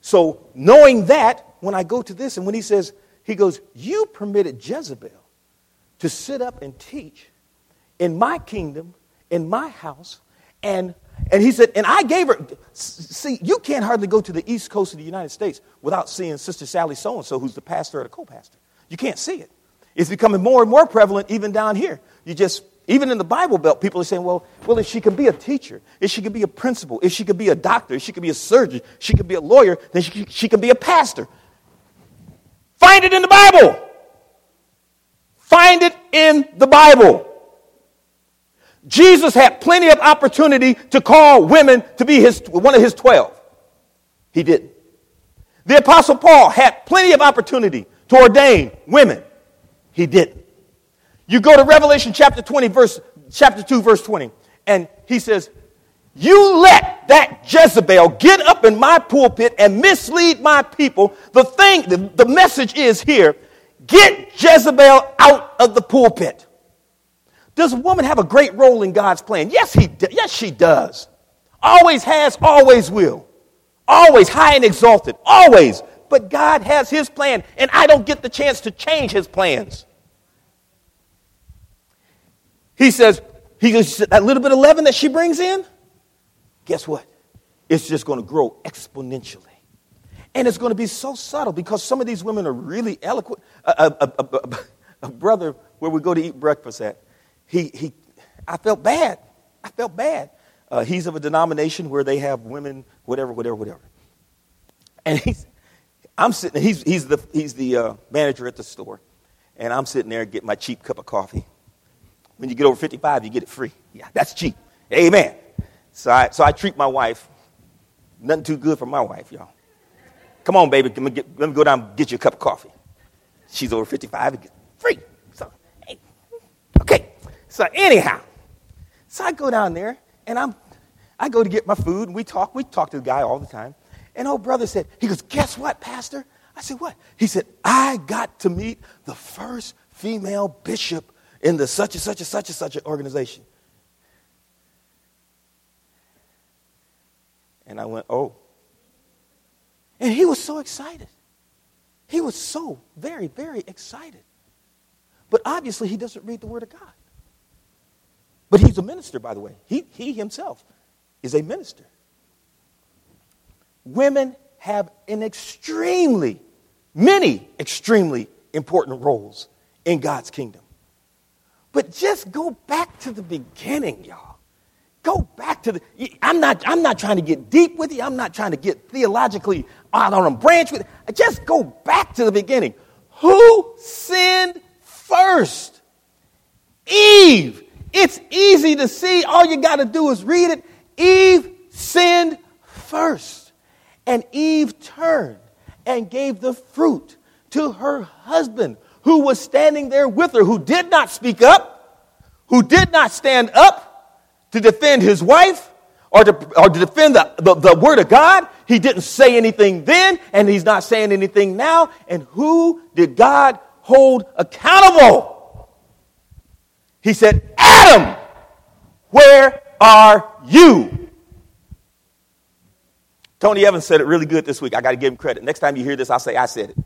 So knowing that, when I go to this, and when he goes, you permitted Jezebel to sit up and teach in my kingdom, in my house, and he said, and I gave her, see, you can't hardly go to the East Coast of the United States without seeing Sister Sally so-and-so, who's the pastor or the co-pastor. You can't see it. It's becoming more and more prevalent even down here. Even in the Bible Belt, people are saying, well, if she could be a teacher, if she could be a principal, if she could be a doctor, if she could be a surgeon, she could be a lawyer, then she could be a pastor. Find it in the Bible. Find it in the Bible. Jesus had plenty of opportunity to call women to be one of his 12. He didn't. The Apostle Paul had plenty of opportunity to ordain women. He didn't. You go to Revelation chapter 2, verse 20, and he says, you let that Jezebel get up in my pulpit and mislead my people. The message is here, get Jezebel out of the pulpit. Does a woman have a great role in God's plan? Yes, she does. Always has, always will. Always high and exalted, always. But God has his plan, and I don't get the chance to change his plans. He says, that little bit of leaven that she brings in, guess what? It's just going to grow exponentially. And it's going to be so subtle because some of these women are really eloquent. A brother where we go to eat breakfast at, I felt bad. He's of a denomination where they have women, whatever. And he's the manager at the store. And I'm sitting there getting my cheap cup of coffee. When you get over 55, you get it free. Yeah, that's cheap. Amen. So I treat my wife. Nothing too good for my wife, y'all. Come on, baby. Let me go down and get you a cup of coffee. She's over 55. It gets free. So, hey. Okay. So anyhow, I go down there, and I go to get my food, and we talk to the guy all the time. And old brother said, he goes, guess what, Pastor? I said, what? He said, I got to meet the first female bishop in the such and such an organization. And I went, oh. And he was so excited. He was so very, very excited. But obviously he doesn't read the Word of God. But he's a minister, by the way. He himself is a minister. Women have many extremely important roles in God's kingdom. But just go back to the beginning, y'all. Go back to I'm not trying to get deep with you. I'm not trying to get theologically out on a branch with you. Just go back to the beginning. Who sinned first? Eve. It's easy to see. All you got to do is read it. Eve sinned first. And Eve turned and gave the fruit to her husband, who was standing there with her, who did not speak up, who did not stand up to defend his wife or to defend the word of God. He didn't say anything then, and he's not saying anything now. And who did God hold accountable? He said, Adam, where are you? Tony Evans said it really good this week. I got to give him credit. Next time you hear this, I'll say I said it.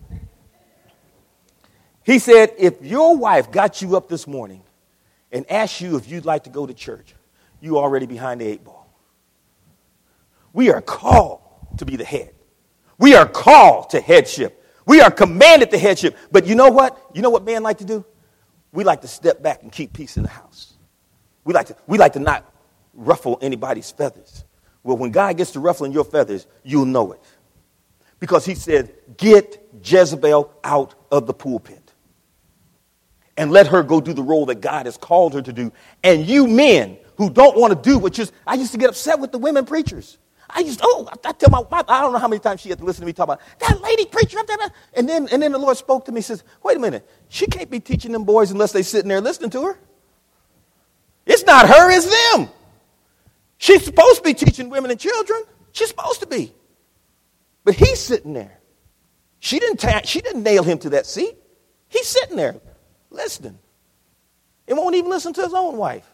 He said, if your wife got you up this morning and asked you if you'd like to go to church, you already behind the 8 ball. We are called to be the head. We are called to headship. We are commanded to headship. But you know what? You know what men like to do? We like to step back and keep peace in the house. We like to not ruffle anybody's feathers. Well, when God gets to ruffling your feathers, you'll know it. Because he said, get Jezebel out of the pulpit. And let her go do the role that God has called her to do. And you men who don't want to do I used to get upset with the women preachers. I tell my wife, I don't know how many times she had to listen to me talk about that lady preacher up there. And then the Lord spoke to me and says, wait a minute. She can't be teaching them boys unless they sitting there listening to her. It's not her, it's them. She's supposed to be teaching women and children. She's supposed to be. But he's sitting there. She didn't nail him to that seat. He's sitting there listening. And won't even listen to his own wife.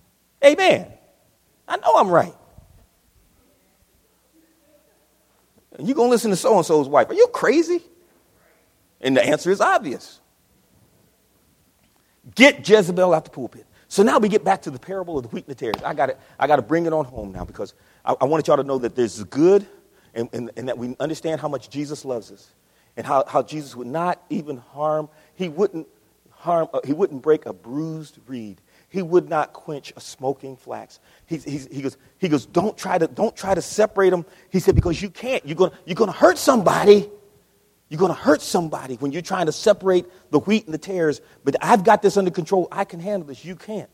Amen. I know I'm right. And you're going to listen to so-and-so's wife. Are you crazy? And the answer is obvious. Get Jezebel out the pulpit. So now we get back to the parable of the wheat and the tares. I got to bring it on home now because I wanted y'all to know that there's good and that we understand how much Jesus loves us and how Jesus would not even harm. He wouldn't break a bruised reed. He would not quench a smoking flax. He goes, don't try to separate them. He said, because you can't. You're going to hurt somebody. You're going to hurt somebody when you're trying to separate the wheat and the tares. But I've got this under control. I can handle this. You can't.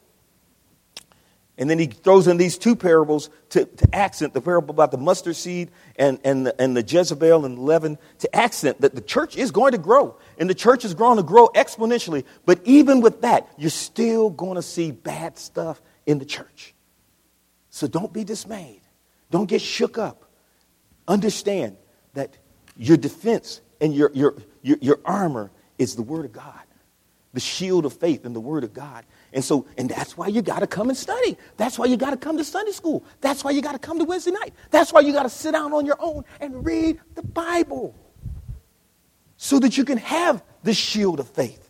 And then he throws in these two parables to accent the parable about the mustard seed and the Jezebel and the leaven, to accent that the church is going to grow. And the church is going to grow exponentially. But even with that, you're still going to see bad stuff in the church. So don't be dismayed. Don't get shook up. Understand that your defense and your armor is the Word of God, the shield of faith and the Word of God. And that's why you got to come and study. That's why you got to come to Sunday school. That's why you got to come to Wednesday night. That's why you got to sit down on your own and read the Bible so that you can have the shield of faith.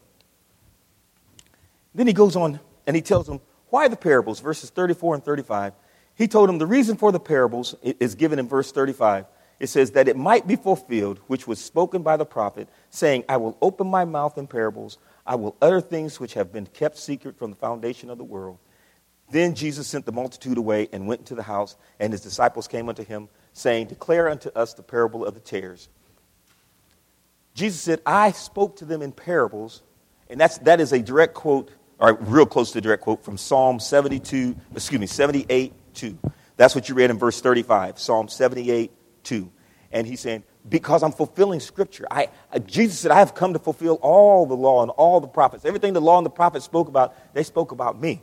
Then he goes on and he tells them why the parables, verses 34 and 35. He told them the reason for the parables is given in verse 35. It says that it might be fulfilled, which was spoken by the prophet, saying, I will open my mouth in parables. I will utter things which have been kept secret from the foundation of the world. Then Jesus sent the multitude away and went into the house, and his disciples came unto him, saying, declare unto us the parable of the tares. Jesus said, I spoke to them in parables, and that is a direct quote, or real close to a direct quote from Psalm 78:2. That's what you read in verse 35, Psalm 78:2. And he's saying, because I'm fulfilling Scripture. Jesus said, I have come to fulfill all the law and all the prophets. Everything the law and the prophets spoke about, they spoke about me.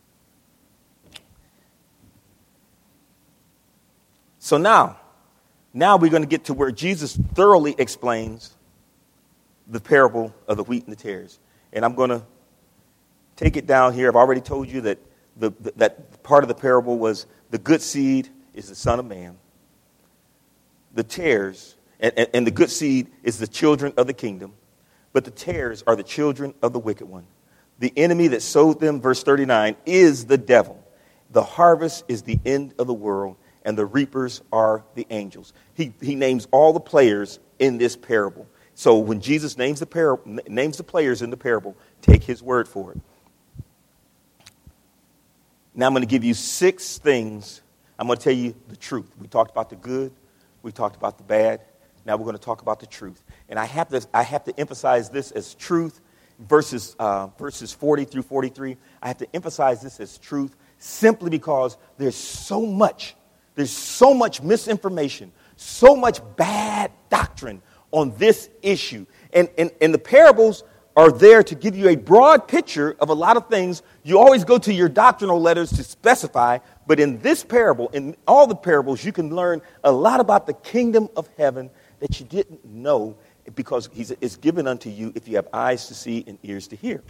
So now we're going to get to where Jesus thoroughly explains the parable of the wheat and the tares. And I'm going to take it down here. I've already told you that that part of the parable was the good seed is the Son of Man. The tares, and the good seed is the children of the kingdom, but the tares are the children of the wicked one. The enemy that sowed them, verse 39, is the devil. The harvest is the end of the world, and the reapers are the angels. He names all the players in this parable. So when Jesus names the players in the parable, take his word for it. Now I'm going to give you 6 things. I'm going to tell you the truth. We talked about the good. We talked about the bad. Now we're going to talk about the truth. And I have to emphasize this as truth, verses 40 through 43. I have to emphasize this as truth simply because there's so much misinformation, so much bad doctrine on this issue. And the parables are there to give you a broad picture of a lot of things. You always go to your doctrinal letters to specify, but in this parable, in all the parables, you can learn a lot about the kingdom of heaven that you didn't know because it's given unto you if you have eyes to see and ears to hear.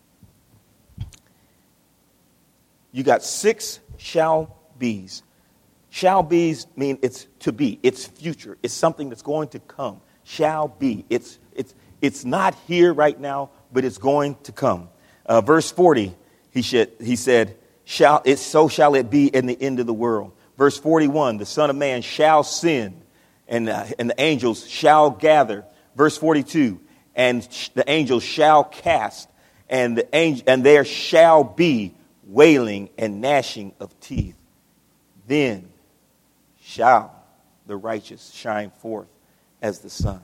You got 6 shall be's. Shall be's mean it's to be. It's future. It's something that's going to come. Shall be. It's not here right now, but it's going to come. Verse 40, he said, so shall it be in the end of the world. Verse 41, the Son of Man shall sin, and the angels shall gather. Verse 42, and the angels shall cast, and there shall be wailing and gnashing of teeth. Then shall the righteous shine forth as the sun.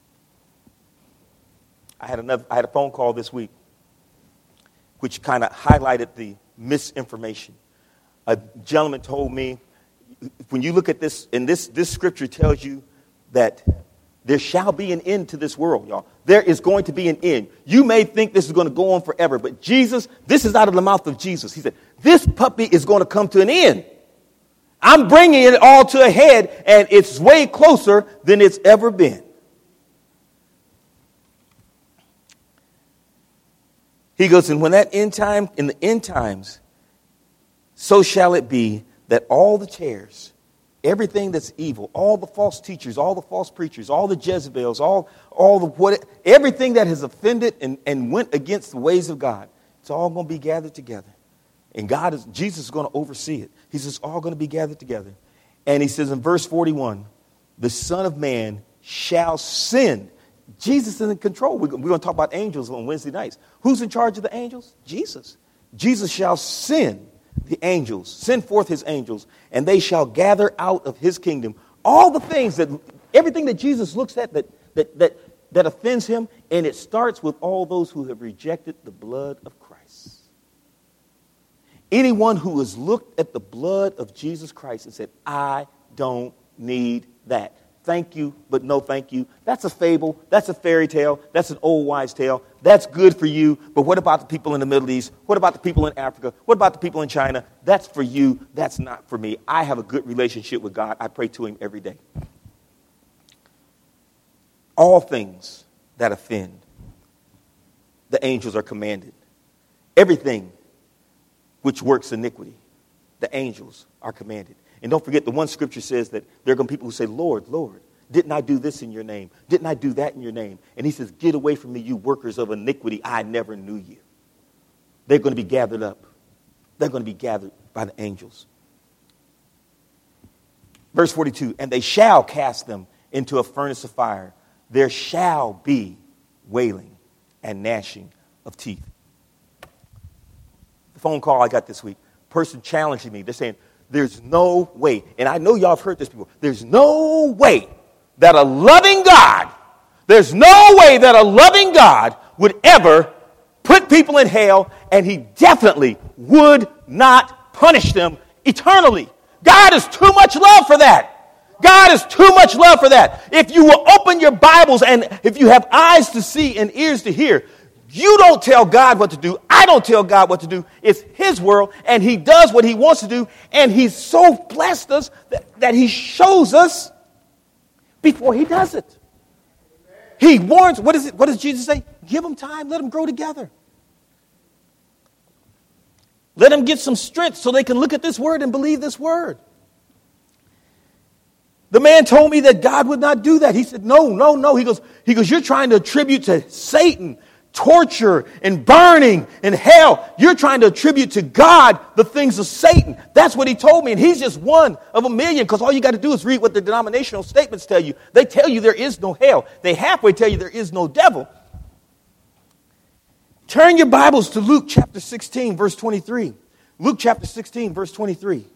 I had a phone call this week which kind of highlighted the misinformation. A gentleman told me, when you look at this, and this scripture tells you that there shall be an end to this world, y'all. There is going to be an end. You may think this is going to go on forever, but Jesus, this is out of the mouth of Jesus. He said, this puppy is going to come to an end. I'm bringing it all to a head, and it's way closer than it's ever been. He goes, and when that in the end times, so shall it be that all the tares everything that's evil, all the false teachers, all the false preachers, all the Jezebels, everything that has offended and went against the ways of God, it's all going to be gathered together. And Jesus is going to oversee it. He says, all going to be gathered together. And he says in verse 41, the Son of Man shall send. Jesus is in control. We're going to talk about angels on Wednesday nights. Who's in charge of the angels? Jesus. Jesus shall send the angels, send forth his angels, and they shall gather out of his kingdom all the things everything that Jesus looks at that offends him, and it starts with all those who have rejected the blood of Christ. Anyone who has looked at the blood of Jesus Christ and said, I don't need that. Thank you, but no thank you. That's a fable. That's a fairy tale. That's an old wives' tale. That's good for you. But what about the people in the Middle East? What about the people in Africa? What about the people in China? That's for you. That's not for me. I have a good relationship with God. I pray to him every day. All things that offend, the angels are commanded. Everything which works iniquity, the angels are commanded. And don't forget, the one scripture says that there are going to be people who say, Lord, Lord, didn't I do this in your name? Didn't I do that in your name? And he says, get away from me, you workers of iniquity. I never knew you. They're going to be gathered up. They're going to be gathered by the angels. Verse 42, and they shall cast them into a furnace of fire. There shall be wailing and gnashing of teeth. The phone call I got this week, person challenging me. They're saying, there's no way, and I know y'all have heard this before, there's no way that a loving God would ever put people in hell, and he definitely would not punish them eternally. God is too much love for that. God is too much love for that. If you will open your Bibles and if you have eyes to see and ears to hear, you don't tell God what to do. I don't tell God what to do. It's his world, and he does what he wants to do, and he's so blessed us that he shows us before he does it. He warns. What does Jesus say? Give them time. Let them grow together. Let them get some strength so they can look at this word and believe this word. The man told me that God would not do that. He said, no. He goes, you're trying to attribute to Satan torture and burning and hell. You're trying to attribute to God the things of Satan. That's what he told me. And he's just one of a million, because all you got to do is read what the denominational statements tell you. They tell you there is no hell. They halfway tell you there is no devil. Turn your Bibles to Luke chapter 16, verse 23. Luke chapter 16, verse 23.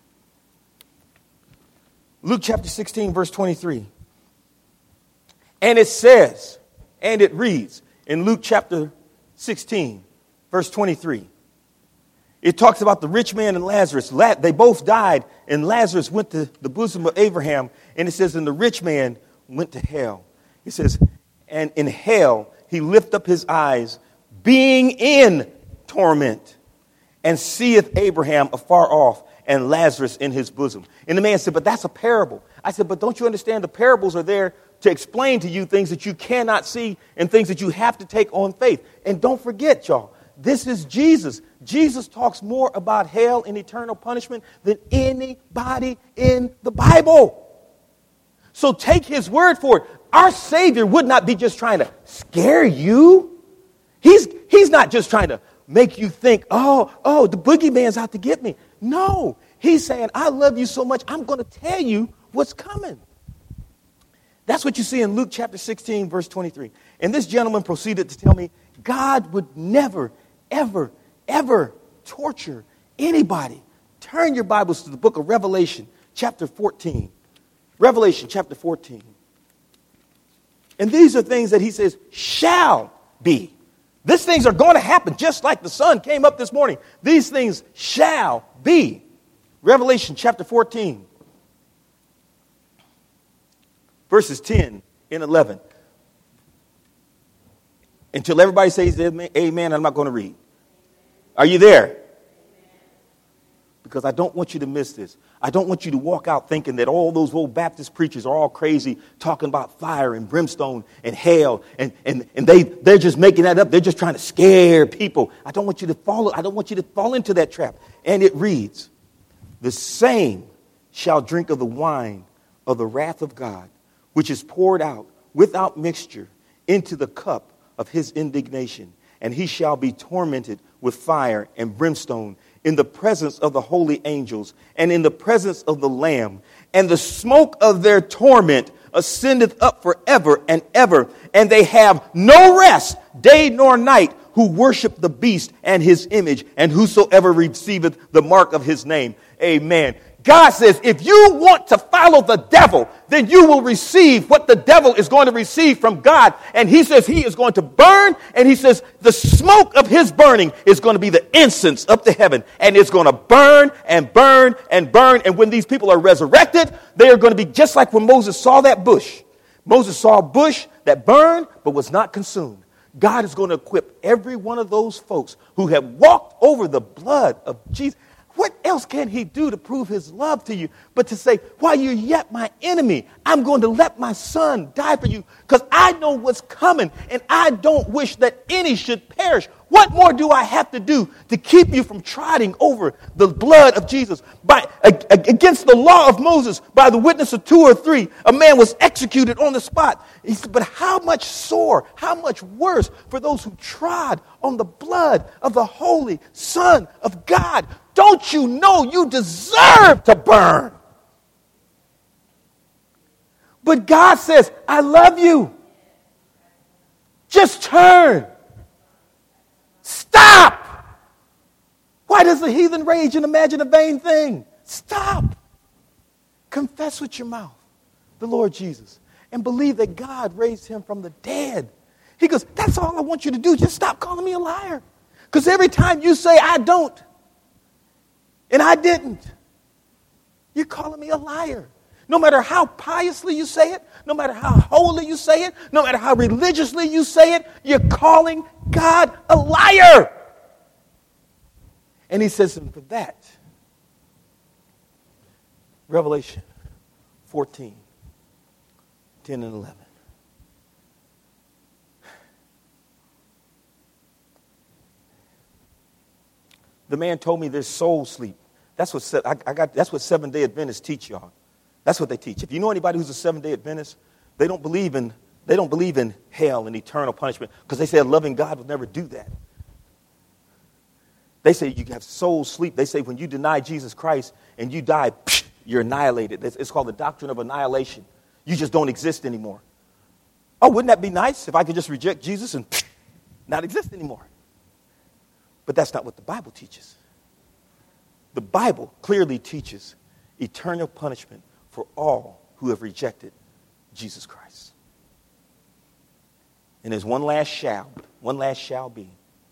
Luke chapter 16, verse 23. And it says, and it reads, in Luke chapter 16, verse 23, it talks about the rich man and Lazarus. They both died, and Lazarus went to the bosom of Abraham. And it says, and the rich man went to hell. It says, and in hell he lift up his eyes, being in torment, and seeth Abraham afar off, and Lazarus in his bosom. And the man said, but that's a parable. I said, but don't you understand the parables are there to explain to you things that you cannot see and things that you have to take on faith. And don't forget, y'all, this is Jesus. Jesus talks more about hell and eternal punishment than anybody in the Bible. So take his word for it. Our Savior would not be just trying to scare you. He's not just trying to make you think, oh, the boogeyman's out to get me. No, he's saying, I love you so much, I'm going to tell you what's coming. That's what you see in Luke chapter 16, verse 23. And this gentleman proceeded to tell me God would never, ever, ever torture anybody. Turn your Bibles to the book of Revelation, chapter 14. Revelation, chapter 14. And these are things that he says shall be. These things are going to happen just like the sun came up this morning. These things shall be. Revelation, chapter 14. Verses 10 and 11. Until everybody says amen, I'm not going to read. Are you there? Because I don't want you to miss this. I don't want you to walk out thinking that all those old Baptist preachers are all crazy, talking about fire and brimstone and hell, and they're just making that up. They're just trying to scare people. I don't want you to fall into that trap. And it reads, the same shall drink of the wine of the wrath of God, which is poured out without mixture into the cup of his indignation. And he shall be tormented with fire and brimstone in the presence of the holy angels and in the presence of the Lamb. And the smoke of their torment ascendeth up forever and ever. And they have no rest, day nor night, who worship the beast and his image, and whosoever receiveth the mark of his name. Amen. God says, if you want to follow the devil, then you will receive what the devil is going to receive from God. And he says he is going to burn, and he says the smoke of his burning is going to be the incense up to heaven. And it's going to burn and burn and burn. And when these people are resurrected, they are going to be just like when Moses saw that bush. Moses saw a bush that burned but was not consumed. God is going to equip every one of those folks who have walked over the blood of Jesus. What else can he do to prove his love to you but to say, while you're yet my enemy, I'm going to let my son die for you because I know what's coming and I don't wish that any should perish. What more do I have to do to keep you from trotting over the blood of Jesus? Against the law of Moses, by the witness of 2 or 3, a man was executed on the spot. He said, but how much sore, how much worse for those who trod on the blood of the Holy Son of God? Don't you know you deserve to burn? But God says, I love you. Just turn. Stop. Why does the heathen rage and imagine a vain thing? Stop. Confess with your mouth the Lord Jesus and believe that God raised him from the dead. He goes, that's all I want you to do. Just stop calling me a liar. Because every time you say I don't and I didn't, you're calling me a liar. No matter how piously you say it, no matter how holy you say it, no matter how religiously you say it, you're calling God a liar. And he says, and for that, Revelation 14, 10 and 11. The man told me there's soul sleep. That's what Seventh-day Adventists teach y'all. That's what they teach. If you know anybody who's a Seventh-day Adventist, they don't believe in hell and eternal punishment because they say a loving God would never do that. They say you have soul sleep. They say when you deny Jesus Christ and you die, you're annihilated. It's called the doctrine of annihilation. You just don't exist anymore. Oh, wouldn't that be nice if I could just reject Jesus and not exist anymore? But that's not what the Bible teaches. The Bible clearly teaches eternal punishment for all who have rejected Jesus Christ. And there's one last shall be.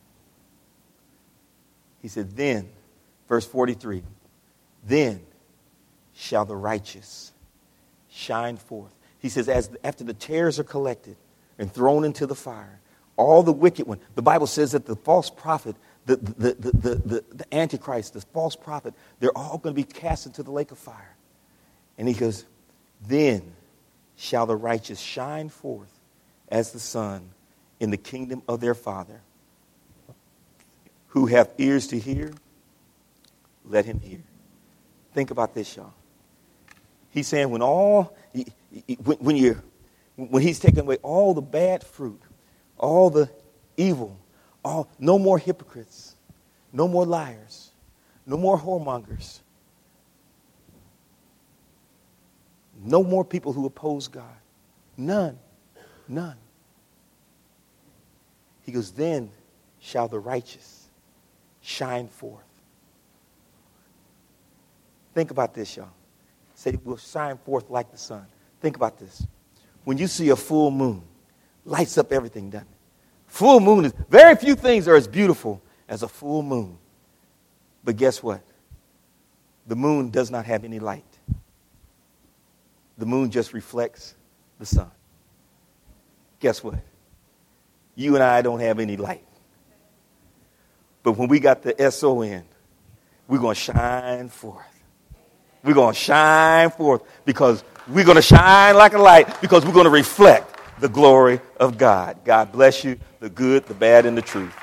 He said, then, verse 43, then shall the righteous shine forth. He says, after the tares are collected and thrown into the fire, all the wicked one, the Bible says that the false prophet, the Antichrist, the false prophet, they're all going to be cast into the lake of fire. And he goes, then shall the righteous shine forth as the sun in the kingdom of their Father. Who have ears to hear, let him hear. Think about this, y'all. He's saying when he's taking away all the bad fruit, all the evil, no more hypocrites, no more liars, no more whoremongers, no more people who oppose God. None. He goes, then shall the righteous shine forth. Think about this, y'all. Say we'll shine forth like the sun. Think about this. When you see a full moon, lights up everything, doesn't it? Full moon is, very few things are as beautiful as a full moon. But guess what? The moon does not have any light. The moon just reflects the sun. Guess what? You and I don't have any light. But when we got the S-O-N, we're going to shine forth. We're going to shine forth because we're going to shine like a light because we're going to reflect the glory of God. God bless you, the good, the bad, and the truth.